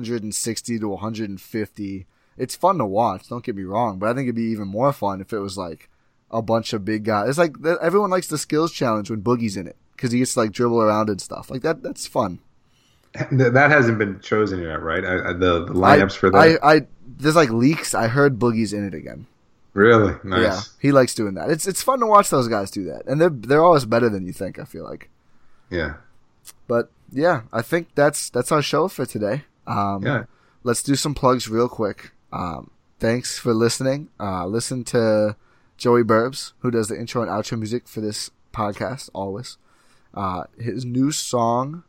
160 to 150. It's fun to watch. Don't get me wrong, but I think it'd be even more fun if it was like a bunch of big guys. It's like everyone likes the skills challenge when Boogie's in it because he gets to like dribble around and stuff like that. That's fun. That hasn't been chosen yet, right? The lineups for that. There's like leaks. I heard Boogie's in it again. Really? Nice. Yeah, he likes doing that. It's fun to watch those guys do that, and they're always better than you think. I feel like. Yeah. But yeah, I think that's our show for today. Yeah. Let's do some plugs real quick. Thanks for listening. Listen to Joey Burbs, who does the intro and outro music for this podcast always. His new song.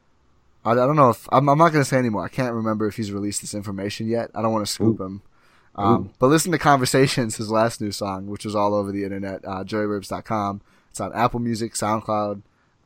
I don't know if I'm not going to say anymore. I can't remember if he's released this information yet. I don't want to scoop him. But listen to Conversations, his last new song, which was all over the internet. JoeyBurbs.com. It's on Apple Music, SoundCloud,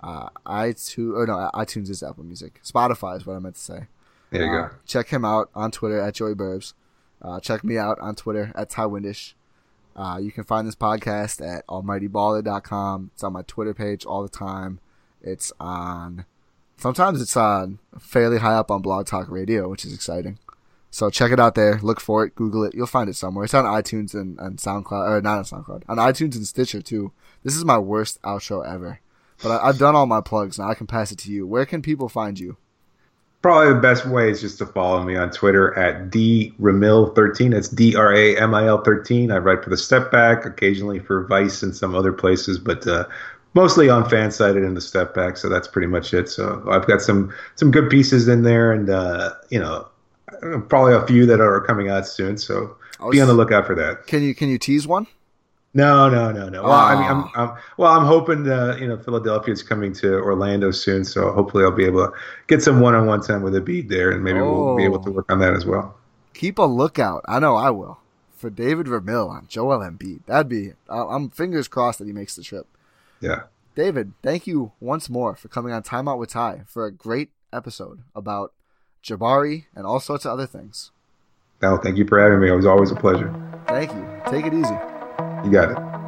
iTunes is Apple Music. Spotify is what I meant to say. There you go. Check him out on Twitter at Joey Burbs. Check me out on Twitter at Ty Windish. You can find this podcast at almightyballer.com. It's on my Twitter page all the time. Sometimes it's fairly high up on Blog Talk Radio, which is exciting. So check it out there. Look for it. Google it. You'll find it somewhere. It's on iTunes and SoundCloud. Or not on SoundCloud. On iTunes and Stitcher, too. This is my worst outro ever. But I've done all my plugs. Now I can pass it to you. Where can people find you? Probably the best way is just to follow me on Twitter at DRamil13. That's DRAMIL 13. I write for the Step Back, occasionally for Vice and some other places, but mostly on Fansided and the Step Back. So that's pretty much it. So I've got some good pieces in there, and probably a few that are coming out soon. So be on the lookout for that. Can you tease one? No. Well, I'm hoping Philadelphia's coming to Orlando soon, so hopefully I'll be able to get some one-on-one time with Embiid there, and maybe we'll be able to work on that as well. Keep a lookout. I know I will. For David Ramil on Joel Embiid. I'm fingers crossed that he makes the trip. Yeah. David, thank you once more for coming on Time Out with Ty for a great episode about Jabari and all sorts of other things. No, thank you for having me. It was always a pleasure. Thank you. Take it easy. You got it.